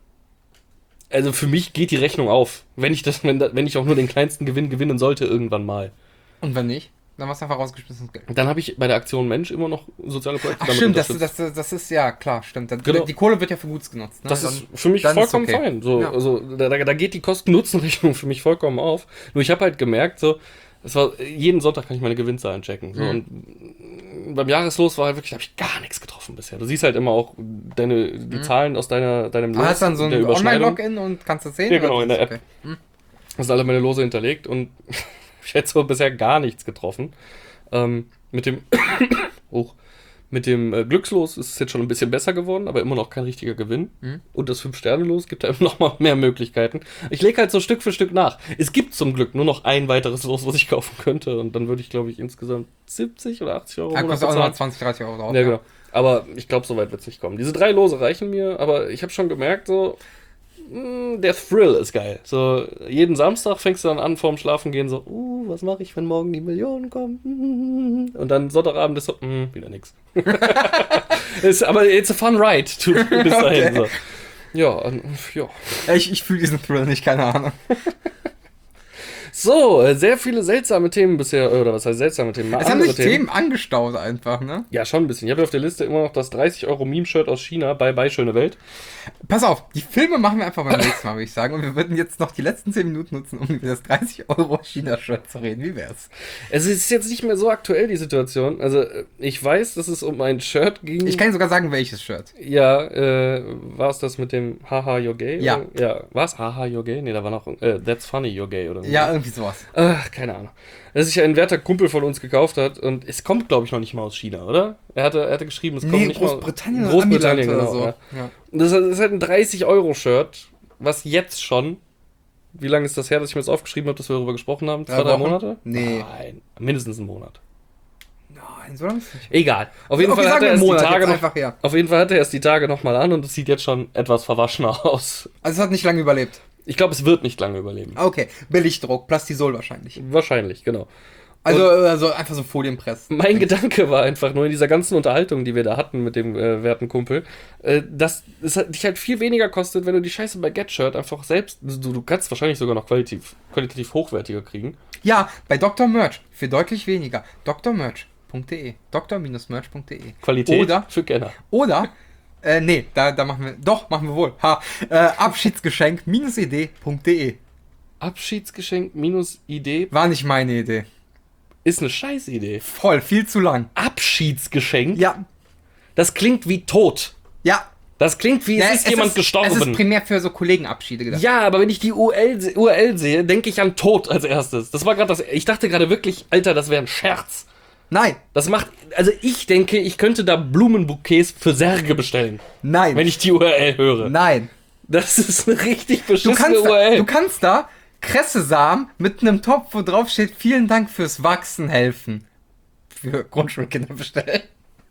Also für mich geht die Rechnung auf, wenn ich das, wenn, wenn ich auch nur den kleinsten Gewinn gewinnen sollte, irgendwann mal. Und wenn nicht, dann machst du einfach rausgeschmissenes Geld. Dann habe ich bei der Aktion Mensch immer noch soziale Projekte. Ach damit stimmt, das, unterstützt. das, das ist, ja klar, stimmt. Das, Genau. Die Kohle wird ja für Gutes genutzt. Ne? Das Dann- ist für mich dann ist vollkommen okay. fein. So, Ja. also, da, da geht die Kosten-Nutzen-Rechnung für mich vollkommen auf. Nur ich habe halt gemerkt, so, es war, jeden Sonntag kann ich meine Gewinnzahlen checken. So, Mhm. und beim Jahreslos war halt wirklich, da habe ich gar nichts getroffen bisher. Du siehst halt immer auch deine, die Mhm. Zahlen aus deiner, deinem Du hast dann so der ein Überschneidung. Online-Login und kannst das sehen? Ja, genau, oder? in der App. Okay. Hm. Da sind alle meine Lose hinterlegt und ich hätte so bisher gar nichts getroffen. Ähm, mit dem hoch. Mit dem äh, Glückslos ist es jetzt schon ein bisschen besser geworden, aber immer noch kein richtiger Gewinn. Mhm. Und das fünf-Sterne-Los gibt einem noch mal mehr Möglichkeiten. Ich lege halt so Stück für Stück nach. Es gibt zum Glück nur noch ein weiteres Los, was ich kaufen könnte. Und dann würde ich, glaube ich, insgesamt siebzig oder achtzig Euro Ja, im Monat kostet auch noch bezahlen. zwanzig, dreißig Euro drauf. Ja, genau. Aber ich glaube, so weit wird es nicht kommen. Diese drei Lose reichen mir, aber ich habe schon gemerkt, so, mh, der Thrill ist geil. So, jeden Samstag fängst du dann an, vorm Schlafengehen so, uh, was mache ich, wenn morgen die Millionen kommen? Und dann Sonntagabend ist so, mh, wieder nix. ist, aber it's a fun ride, to, bis dahin. So. Ja, und, ja. Ja, Ich, ich fühle diesen Thrill nicht, keine Ahnung. So, äh, sehr viele seltsame Themen bisher, oder was heißt seltsame Themen? Mal Es haben andere sich Themen angestaut einfach, ne? Ja, schon ein bisschen. Ich habe auf der Liste immer noch das dreißig Euro Meme-Shirt aus China, bye bye, schöne Welt. Pass auf, die Filme machen wir einfach beim nächsten Mal, würde ich sagen. Und wir würden jetzt noch die letzten zehn Minuten nutzen, um über das dreißig Euro China-Shirt zu reden. Wie wär's? Es ist jetzt nicht mehr so aktuell, die Situation. Also, äh, ich weiß, dass es um ein Shirt ging. Ich kann dir sogar sagen, welches Shirt. Ja, äh, war es das mit dem Haha, you're gay? Ja. Oder? Ja, war es Haha, you're gay? Nee, da war noch, äh, That's funny, you're gay, oder so. Ja, irgendwie sowas. Ach, keine Ahnung. Das sich ein werter Kumpel von uns gekauft hat und es kommt, glaube ich, noch nicht mal aus China, oder? Er hatte, er hatte geschrieben, es kommt Nee, nicht Großbritannien mal oder Großbritannien, Amiland genau. oder Ja. Ja. Und Das ist halt ein dreißig Euro Shirt, was jetzt schon, wie lange ist das her, dass ich mir das aufgeschrieben habe, dass wir darüber gesprochen haben? Drei Zwei, drei Wochen? Monate? Nee. Nein, mindestens einen Monat. Nein, so lange ist es nicht. Egal. Auf jeden Okay, Fall hat sagen er wir es einen die Monat, Tage jetzt noch, einfach her. auf jeden Fall hat er es die Tage nochmal an und es sieht jetzt schon etwas verwaschener aus. Also es hat nicht lange überlebt. Ich glaube, es wird nicht lange überleben. Okay, Billigdruck, Plastisol wahrscheinlich. Wahrscheinlich, genau. Also, also einfach so Folienpress. Mein Gedanke war einfach nur in dieser ganzen Unterhaltung, die wir da hatten mit dem äh, werten Kumpel, äh, dass es halt, dich halt viel weniger kostet, wenn du die Scheiße bei GetShirt einfach selbst, du, du kannst wahrscheinlich sogar noch qualitativ, qualitativ hochwertiger kriegen. Ja, bei Doktor Merch für deutlich weniger. drmerch punkt de. Doktor-merch punkt de. Qualität Oder, für Kenner. oder, äh, nee, da, da machen wir, doch, machen wir wohl. Ha, äh, Abschiedsgeschenk-idee punkt de. Abschiedsgeschenk minus Idee War nicht meine Idee. ist eine Scheißidee. Voll, viel zu lang. Abschiedsgeschenk? Ja, Das klingt wie tot. ja. Das klingt wie, ja es ist jemand Es gestorben. ist primär für so Kollegenabschiede gedacht. Ja, aber wenn ich die U R L, se- U R L sehe, denke ich an Tod als erstes. Das war gerade das. Ich dachte gerade wirklich, Alter, das wäre ein Scherz. Nein, Das macht. Also ich denke, ich könnte da Blumenbouquets für Särge bestellen, nein, wenn ich die U R L höre. nein. Das ist eine richtig Du beschissene kannst, U R da, L. du kannst da Kressesamen mit einem Topf, wo drauf steht, vielen Dank fürs Wachsen helfen. Für Grundschulkinder bestellen.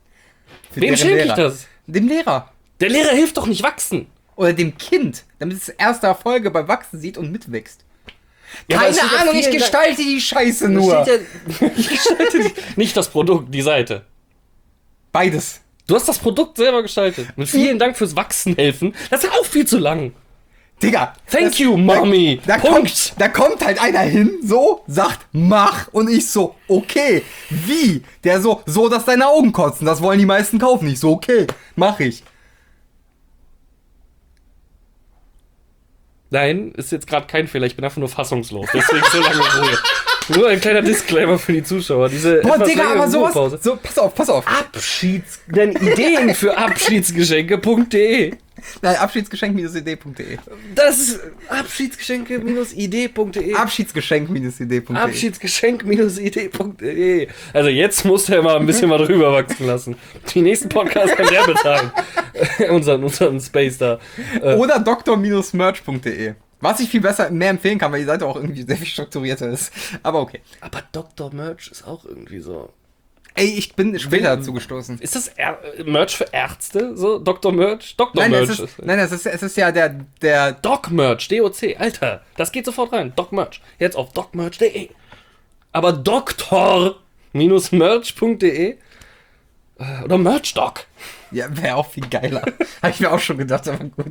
Für Wem deren schenke ich Lehrer. das? Dem Lehrer. Der Lehrer hilft doch nicht wachsen. Oder dem Kind, damit es erste Erfolge beim Wachsen sieht und mitwächst. Ja, aber Keine es steht ja Ahnung, ich vielen gestalte die Scheiße Da nur. steht ja, ich gestalte die- nicht das Produkt, die Seite. Beides. Du hast das Produkt selber gestaltet. Mit vielen Dank fürs Wachsen helfen. Das ist auch viel zu lang. Digga. Thank das- you, Mommy. Da, da, Punkt. kommt, da kommt halt einer hin, so, sagt, mach. Und ich so, okay. Wie? Der so, so, dass deine Augen kotzen. Das wollen die meisten kaufen. Ich so, okay, mach ich. Nein, ist jetzt gerade kein Fehler. Ich bin einfach nur fassungslos. Deswegen so lange Ruhe. Nur ein kleiner Disclaimer für die Zuschauer. Diese Boah, etwas Digga, längere aber sowas. Ruhepause. So, pass auf, pass auf. Abschieds... Denn Ideen für Abschiedsgeschenke punkt de. Nein, Abschiedsgeschenk-idee punkt de. Das ist Abschiedsgeschenke-idee punkt de. Abschiedsgeschenk-idee punkt de. Abschiedsgeschenk-idee punkt de. Also jetzt muss er mal ein bisschen mal drüber wachsen lassen. Die nächsten Podcasts kann der bezahlen. unseren, unseren Space da. Äh, Oder doktor-merch punkt de. Was ich viel besser, mehr empfehlen kann, weil die Seite auch irgendwie sehr viel strukturierter ist. Aber okay. aber Doktor Merch ist auch irgendwie so... Ey, ich bin später dazu gestoßen. Ist das er Merch für Ärzte? So, Doktor Merch? Doktor Nein, Merch es ist, nein es, ist, es ist ja der, der... Doc Merch, D O C, Alter, das geht sofort rein. Doc Merch. Jetzt auf docmerch punkt de. Aber doktor-merch punkt de äh, oder Merchdoc. Ja, wäre auch viel geiler. Habe ich mir auch schon gedacht, aber gut.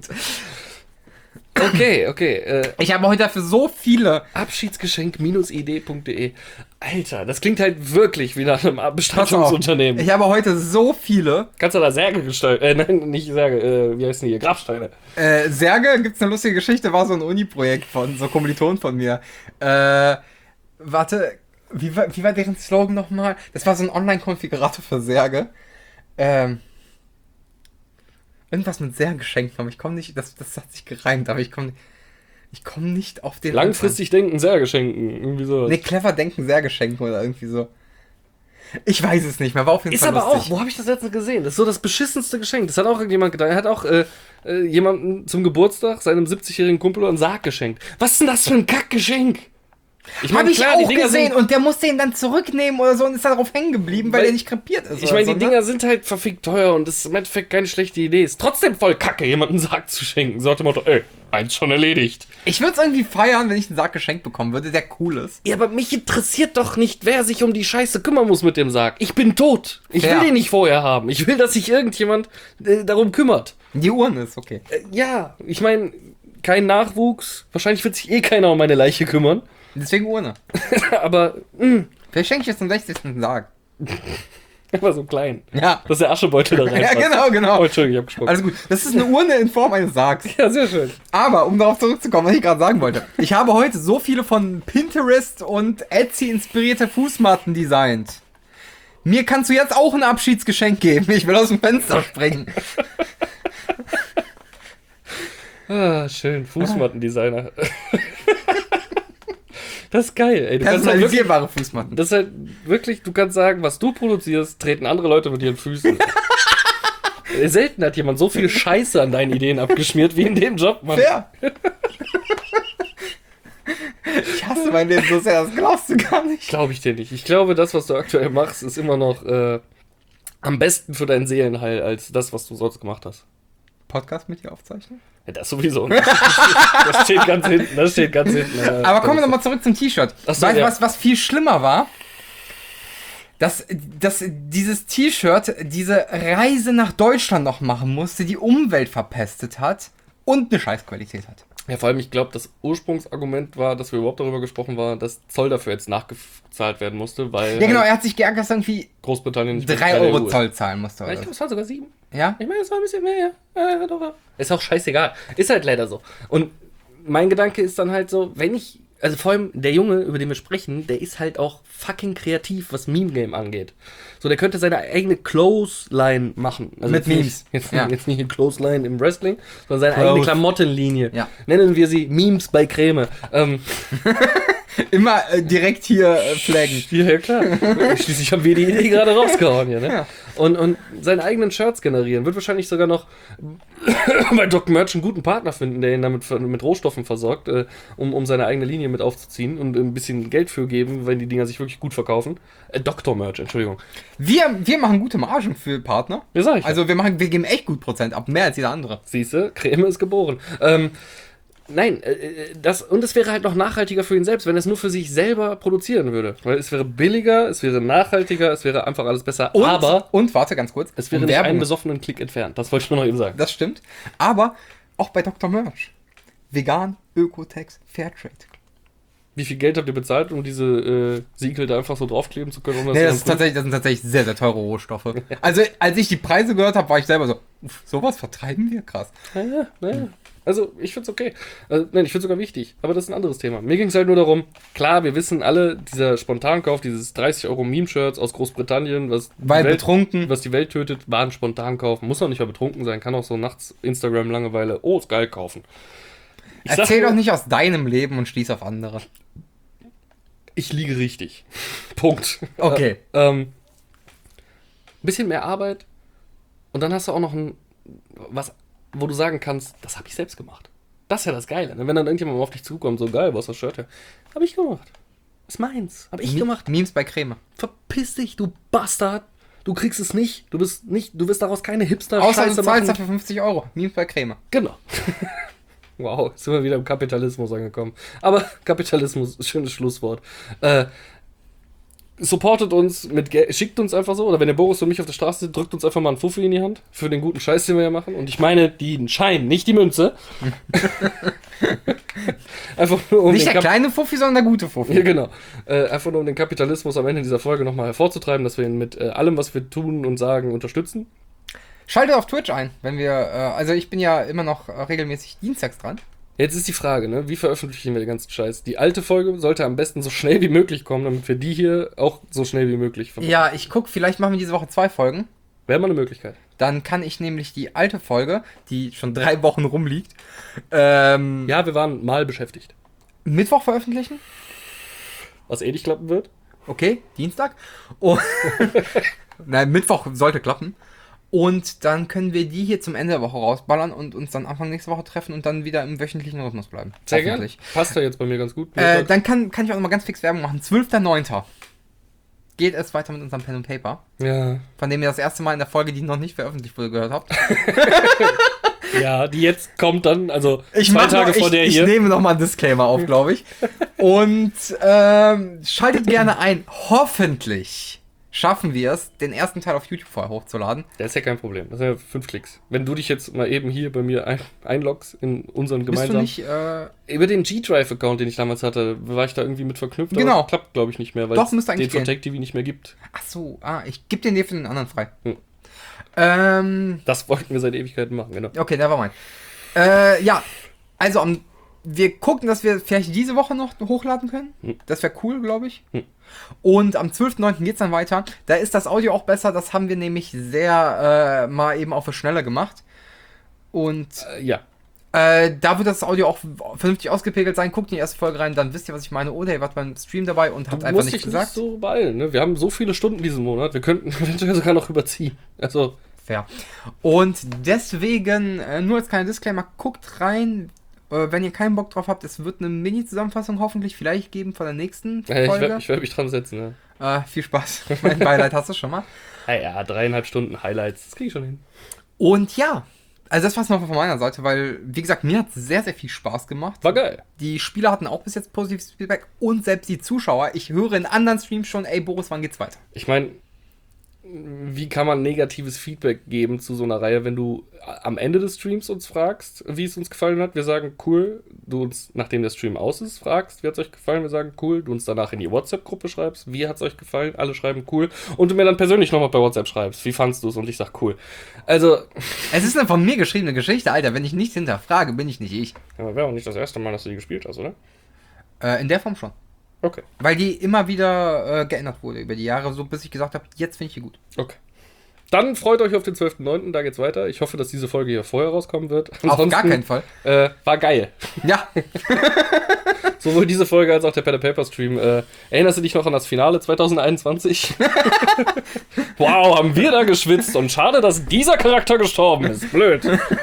Okay, okay. Äh, Ich habe heute dafür so viele... Abschiedsgeschenk-idee punkt de. Alter, das klingt halt wirklich wie nach einem Pass auf, Bestattungsunternehmen. ich habe heute so viele... Kannst du da Särge gestalten? Äh, nein, nicht Särge, äh, wie heißen die hier? Grabsteine. Äh, Särge, gibt's eine lustige Geschichte, war so ein Uni-Projekt von so Kommilitonen von mir. Äh, warte, wie war, wie war deren Slogan nochmal? Das war so ein Online-Konfigurator für Särge. Ähm, irgendwas mit Särgeschenken, aber ich komme nicht, das, das hat sich gereimt, aber ich komme ich komm nicht auf den... Langfristig denken, Särge schenken. Irgendwie so. Anfang. Nee, clever denken, Särgeschenken oder irgendwie so. Ich weiß es nicht mehr, war auf jeden Ist Fall aber lustig. auch, wo habe ich das letzte gesehen? Das ist so das beschissenste Geschenk. Das hat auch irgendjemand gedacht. Er hat auch äh, äh, jemandem zum Geburtstag seinem siebzigjährigen Kumpel einen Sarg geschenkt. Was ist denn das für ein Kackgeschenk? Ich Habe meine, ich klar, auch die Dinger gesehen sind, und der musste ihn dann zurücknehmen oder so und ist darauf hängen geblieben, weil, Weil- er nicht krepiert ist. ich oder meine, so, die ne? Dinger sind halt verfickt teuer und das ist im Endeffekt keine schlechte Idee. Ist trotzdem voll Kacke, jemandem einen Sarg zu schenken. So nach dem Motto, ey, eins schon erledigt. Ich würde es irgendwie feiern, wenn ich einen Sarg geschenkt bekommen würde, der cool ist. Ja, aber mich interessiert doch nicht, wer sich um die Scheiße kümmern muss mit dem Sarg. Ich bin tot. Ich Fair. will den nicht vorher haben. Ich will, dass sich irgendjemand äh, darum kümmert. Die Urne ist okay. Äh, ja, ich meine, kein Nachwuchs. Wahrscheinlich wird sich eh keiner um meine Leiche kümmern. Deswegen Urne. Aber, mh, Vielleicht schenke ich jetzt zum sechzigsten einen Sarg. einfach so klein. Ja. Dass der Aschebeutel da rein Ja, genau, genau. Oh, Entschuldigung, ich hab gesprochen. Alles gut. Das ist eine Urne in Form eines Sargs. Ja, sehr schön. Aber, um darauf zurückzukommen, was ich gerade sagen wollte. Ich habe heute so viele von Pinterest und Etsy inspirierte Fußmatten designt. Mir kannst du jetzt auch ein Abschiedsgeschenk geben. Ich will aus dem Fenster springen. Ah, schön. Fußmattendesigner. Das ist geil, ey. Du kannst halt wirklich, Personalisierbare Fußmatten. das ist halt wirklich, du kannst sagen, was du produzierst, treten andere Leute mit ihren Füßen. Selten hat jemand so viel Scheiße an deinen Ideen abgeschmiert wie in dem Job, Mann. Fair. Ich hasse mein Leben so sehr, das glaubst du gar nicht. Glaube ich dir nicht. Ich glaube, das, was du aktuell machst, ist immer noch äh, am besten für dein Seelenheil als das, was du sonst gemacht hast. Podcast mit dir aufzeichnen? Ja, das sowieso. Das steht ganz hinten. Das steht ganz hinten. Ja, Aber kommen wir nochmal zurück zum T-Shirt. Ach so, weißt du, ja. was, was viel schlimmer war? Dass, dass dieses T-Shirt diese Reise nach Deutschland noch machen musste, die Umwelt verpestet hat und eine Scheißqualität hat. Ja, vor allem, ich glaube, das Ursprungsargument war, dass wir überhaupt darüber gesprochen waren, dass Zoll dafür jetzt nachgezahlt werden musste, weil Ja genau, halt er hat sich geärgert, dass er irgendwie Großbritannien nicht mehr drei Teil der E Euro U ist. Zoll zahlen musste. Ja, ich Oder? glaube, es waren sogar sieben. Ja? Ich meine, es war ein bisschen mehr, ja. Ja, doch, ja. Ist auch scheißegal. Ist halt leider so. Und mein Gedanke ist dann halt so, wenn ich, also vor allem der Junge, über den wir sprechen, der ist halt auch fucking kreativ, was Meme-Game angeht. So, der könnte seine eigene Clothesline machen. Also Mit jetzt nicht- Memes. Jetzt, Ja. jetzt nicht eine Clothesline im Wrestling, sondern seine Clothes. eigene Klamottenlinie. Ja. Nennen wir sie Memes bei Creme. Ähm, Immer äh, direkt hier äh, flaggen. Ja, ja, klar. Schließlich haben wir die Idee gerade rausgehauen hier, ne? Ja. Und, und seine eigenen Shirts generieren. Wird wahrscheinlich sogar noch bei Doc Merch einen guten Partner finden, der ihn damit mit Rohstoffen versorgt, äh, um, um seine eigene Linie mit aufzuziehen und ein bisschen Geld für geben, wenn die Dinger sich wirklich gut verkaufen. Äh, Doktor Merch, Entschuldigung. Wir, wir machen gute Margen für Partner. Ja, sag ich. Also, Also wir machen, wir geben echt gut Prozent ab, mehr als jeder andere. siehste, Creme ist geboren. Ähm, Nein, äh, das, und es wäre halt noch nachhaltiger für ihn selbst, wenn er es nur für sich selber produzieren würde. Weil es wäre billiger, es wäre nachhaltiger, es wäre einfach alles besser. Und, aber und warte ganz kurz, es wäre um nicht einen Werbung. besoffenen Klick entfernt. Das wollte ich nur noch eben sagen. Das stimmt. Aber auch bei Doktor Merch. Vegan, Ökotex, Fairtrade. Wie viel Geld habt ihr bezahlt, um diese äh, Siegel da einfach so draufkleben zu können? ohne dass Nee, ihr das, dann ist tatsächlich, das sind tatsächlich sehr, sehr teure Rohstoffe. Also, als ich die Preise gehört habe, war ich selber so, Uff, sowas vertreiben wir, krass. Naja, naja. Also, ich find's okay. Also, nein, ich find's sogar wichtig. Aber das ist ein anderes Thema. Mir ging's halt nur darum, klar, wir wissen alle, dieser Spontankauf, dieses dreißig Euro Meme-Shirts aus Großbritannien, was, Weil die Welt, betrunken. was die Welt tötet, war ein Spontankauf. Muss auch nicht mal betrunken sein, kann auch so nachts Instagram-Langeweile, oh, ist geil, kaufen. Ich sag Erzähl nur, doch nicht aus deinem Leben und schließ auf andere. Ich liege richtig. Punkt. Okay. Äh, ähm, ein bisschen mehr Arbeit und dann hast du auch noch ein, was, wo du sagen kannst, das habe ich selbst gemacht. Das ist ja das Geile. Ne? Wenn dann irgendjemand mal auf dich zukommt, so geil, was ist das Shirt her? Habe ich gemacht. Ist meins. Habe ich Mi- gemacht. Memes bei Creme. Verpiss dich, du Bastard. Du kriegst es nicht. Du bist nicht, du wirst daraus keine Außer Hipster-Scheiße du zahlst machen. dafür fünfzig Euro. Memes bei Creme. Genau. Wow, jetzt sind wir wieder im Kapitalismus angekommen. Aber Kapitalismus, schönes Schlusswort. Äh, supportet uns mit Geld, schickt uns einfach so, oder wenn der Boris und mich auf der Straße sind, drückt uns einfach mal einen Fuffi in die Hand für den guten Scheiß, den wir ja machen. Und ich meine den Schein, nicht die Münze. Einfach nur um Nicht den der Kap- kleine Fuffi, sondern der gute Fuffi. Ja, genau. Äh, einfach nur um den Kapitalismus am Ende dieser Folge nochmal hervorzutreiben, dass wir ihn mit äh, allem, was wir tun und sagen, unterstützen. Schaltet auf Twitch ein, wenn wir, äh, also ich bin ja immer noch äh, regelmäßig dienstags dran. Jetzt ist die Frage, ne? Wie veröffentlichen wir den ganzen Scheiß? Die alte Folge sollte am besten so schnell wie möglich kommen, damit wir die hier auch so schnell wie möglich verfolgen. Ja, ich guck, vielleicht machen wir diese Woche zwei Folgen. Wäre mal eine Möglichkeit. Dann kann ich nämlich die alte Folge, die schon drei Wochen rumliegt, ähm, Ja, wir waren mal beschäftigt. Mittwoch veröffentlichen. Was eh nicht klappen wird. Okay, Dienstag. Und nein, Mittwoch sollte klappen. Und dann können wir die hier zum Ende der Woche rausballern und uns dann Anfang nächste Woche treffen und dann wieder im wöchentlichen Rhythmus bleiben. Sehr gerne. Hoffentlich. Passt ja jetzt bei mir ganz gut. Äh, dann kann, kann ich auch noch mal ganz fix Werbung machen. zwölfter neunter geht es weiter mit unserem Pen and Paper, ja. von dem ihr das erste Mal in der Folge, die noch nicht veröffentlicht wurde, gehört habt. Ja, die jetzt kommt dann, also Ich zwei mach Tage noch, vor ich, der ich hier. Ich nehme noch mal einen Disclaimer auf, glaube ich. Und ähm, schaltet gerne ein. Hoffentlich schaffen wir es, den ersten Teil auf YouTube vorher hochzuladen. Das ist ja kein Problem. Das sind ja fünf Klicks. Wenn du dich jetzt mal eben hier bei mir ein, einloggst in unseren gemeinsamen... Bist du nicht... Äh, Über den G-Drive-Account, den ich damals hatte, war ich da irgendwie mit verknüpft. Genau. Aber das klappt, glaube ich, nicht mehr, weil Doch, es müsste den eigentlich von gehen. Tech T V nicht mehr gibt. ach so, ah, ich gebe den dir für den anderen frei. Hm. Ähm, Das wollten wir seit Ewigkeiten machen, genau. okay, nevermind. Äh, ja, also am... Wir gucken, dass wir vielleicht diese Woche noch hochladen können. Hm. Das wäre cool, glaube ich. Hm. Und am zwölften neunten geht es dann weiter. Da ist das Audio auch besser. Das haben wir nämlich sehr äh, mal eben auf die Schnelle gemacht. Und Äh, ja. äh, da wird das Audio auch vernünftig ausgepegelt sein. Guckt in die erste Folge rein, dann wisst ihr, was ich meine. Oder ihr wart beim Stream dabei und habt Du einfach musst nichts dich gesagt. nicht so beeilen, ne? Wir haben so viele Stunden diesen Monat, wir könnten eventuell sogar noch überziehen. Also, Fair. Und deswegen, äh, nur als kleiner Disclaimer, guckt rein. Äh, wenn ihr keinen Bock drauf habt, es wird eine Mini-Zusammenfassung hoffentlich vielleicht geben von der nächsten äh, ich Folge. werde ich werd mich dran setzen, ne? Äh, viel Spaß. Mein Beileid hast du schon mal. Ja, ja, dreieinhalb Stunden Highlights, das krieg ich schon hin. Und ja, also das war's noch von meiner Seite, weil, wie gesagt, mir hat sehr, sehr viel Spaß gemacht. War geil. Die Spieler hatten auch bis jetzt positives Feedback und selbst die Zuschauer. Ich höre in anderen Streams schon, ey Boris, wann geht's weiter? Ich meine, wie kann man negatives Feedback geben zu so einer Reihe, wenn du am Ende des Streams uns fragst, wie es uns gefallen hat? Wir sagen, cool. Du uns, nachdem der Stream aus ist, fragst, wie hat es euch gefallen? Wir sagen, cool. Du uns danach in die WhatsApp-Gruppe schreibst, wie hat es euch gefallen? Alle schreiben, cool. Und du mir dann persönlich nochmal bei WhatsApp schreibst, wie fandst du es? Und ich sag, cool. Also, Es ist eine von mir geschriebene Geschichte, Alter. Wenn ich nichts hinterfrage, bin ich nicht ich. ja, wäre auch nicht das erste Mal, dass du die gespielt hast, oder? Äh, in der Form schon. Okay. Weil die immer wieder äh, geändert wurde über die Jahre, so bis ich gesagt habe, jetzt finde ich die gut. Okay. Dann freut euch auf den zwölften neunten, da geht's weiter. Ich hoffe, dass diese Folge hier vorher rauskommen wird. Auf gar keinen Fall. Äh, war geil. Ja. Sowohl diese Folge als auch der Pen and Paper Stream. Äh, erinnerst du dich noch an das Finale zwanzig einundzwanzig? Wow, haben wir da geschwitzt und schade, dass dieser Charakter gestorben ist. Blöd.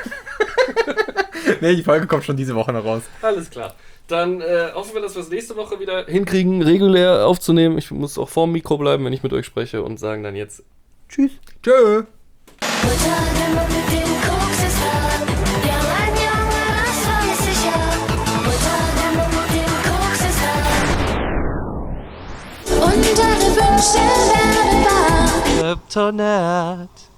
Nee, die Folge kommt schon diese Woche noch raus. Alles klar. Dann äh, hoffen wir, dass wir es nächste Woche wieder hinkriegen, regulär aufzunehmen. Ich muss auch vorm Mikro bleiben, wenn ich mit euch spreche und sagen dann jetzt Tschüss. Tschö. Kryptonat.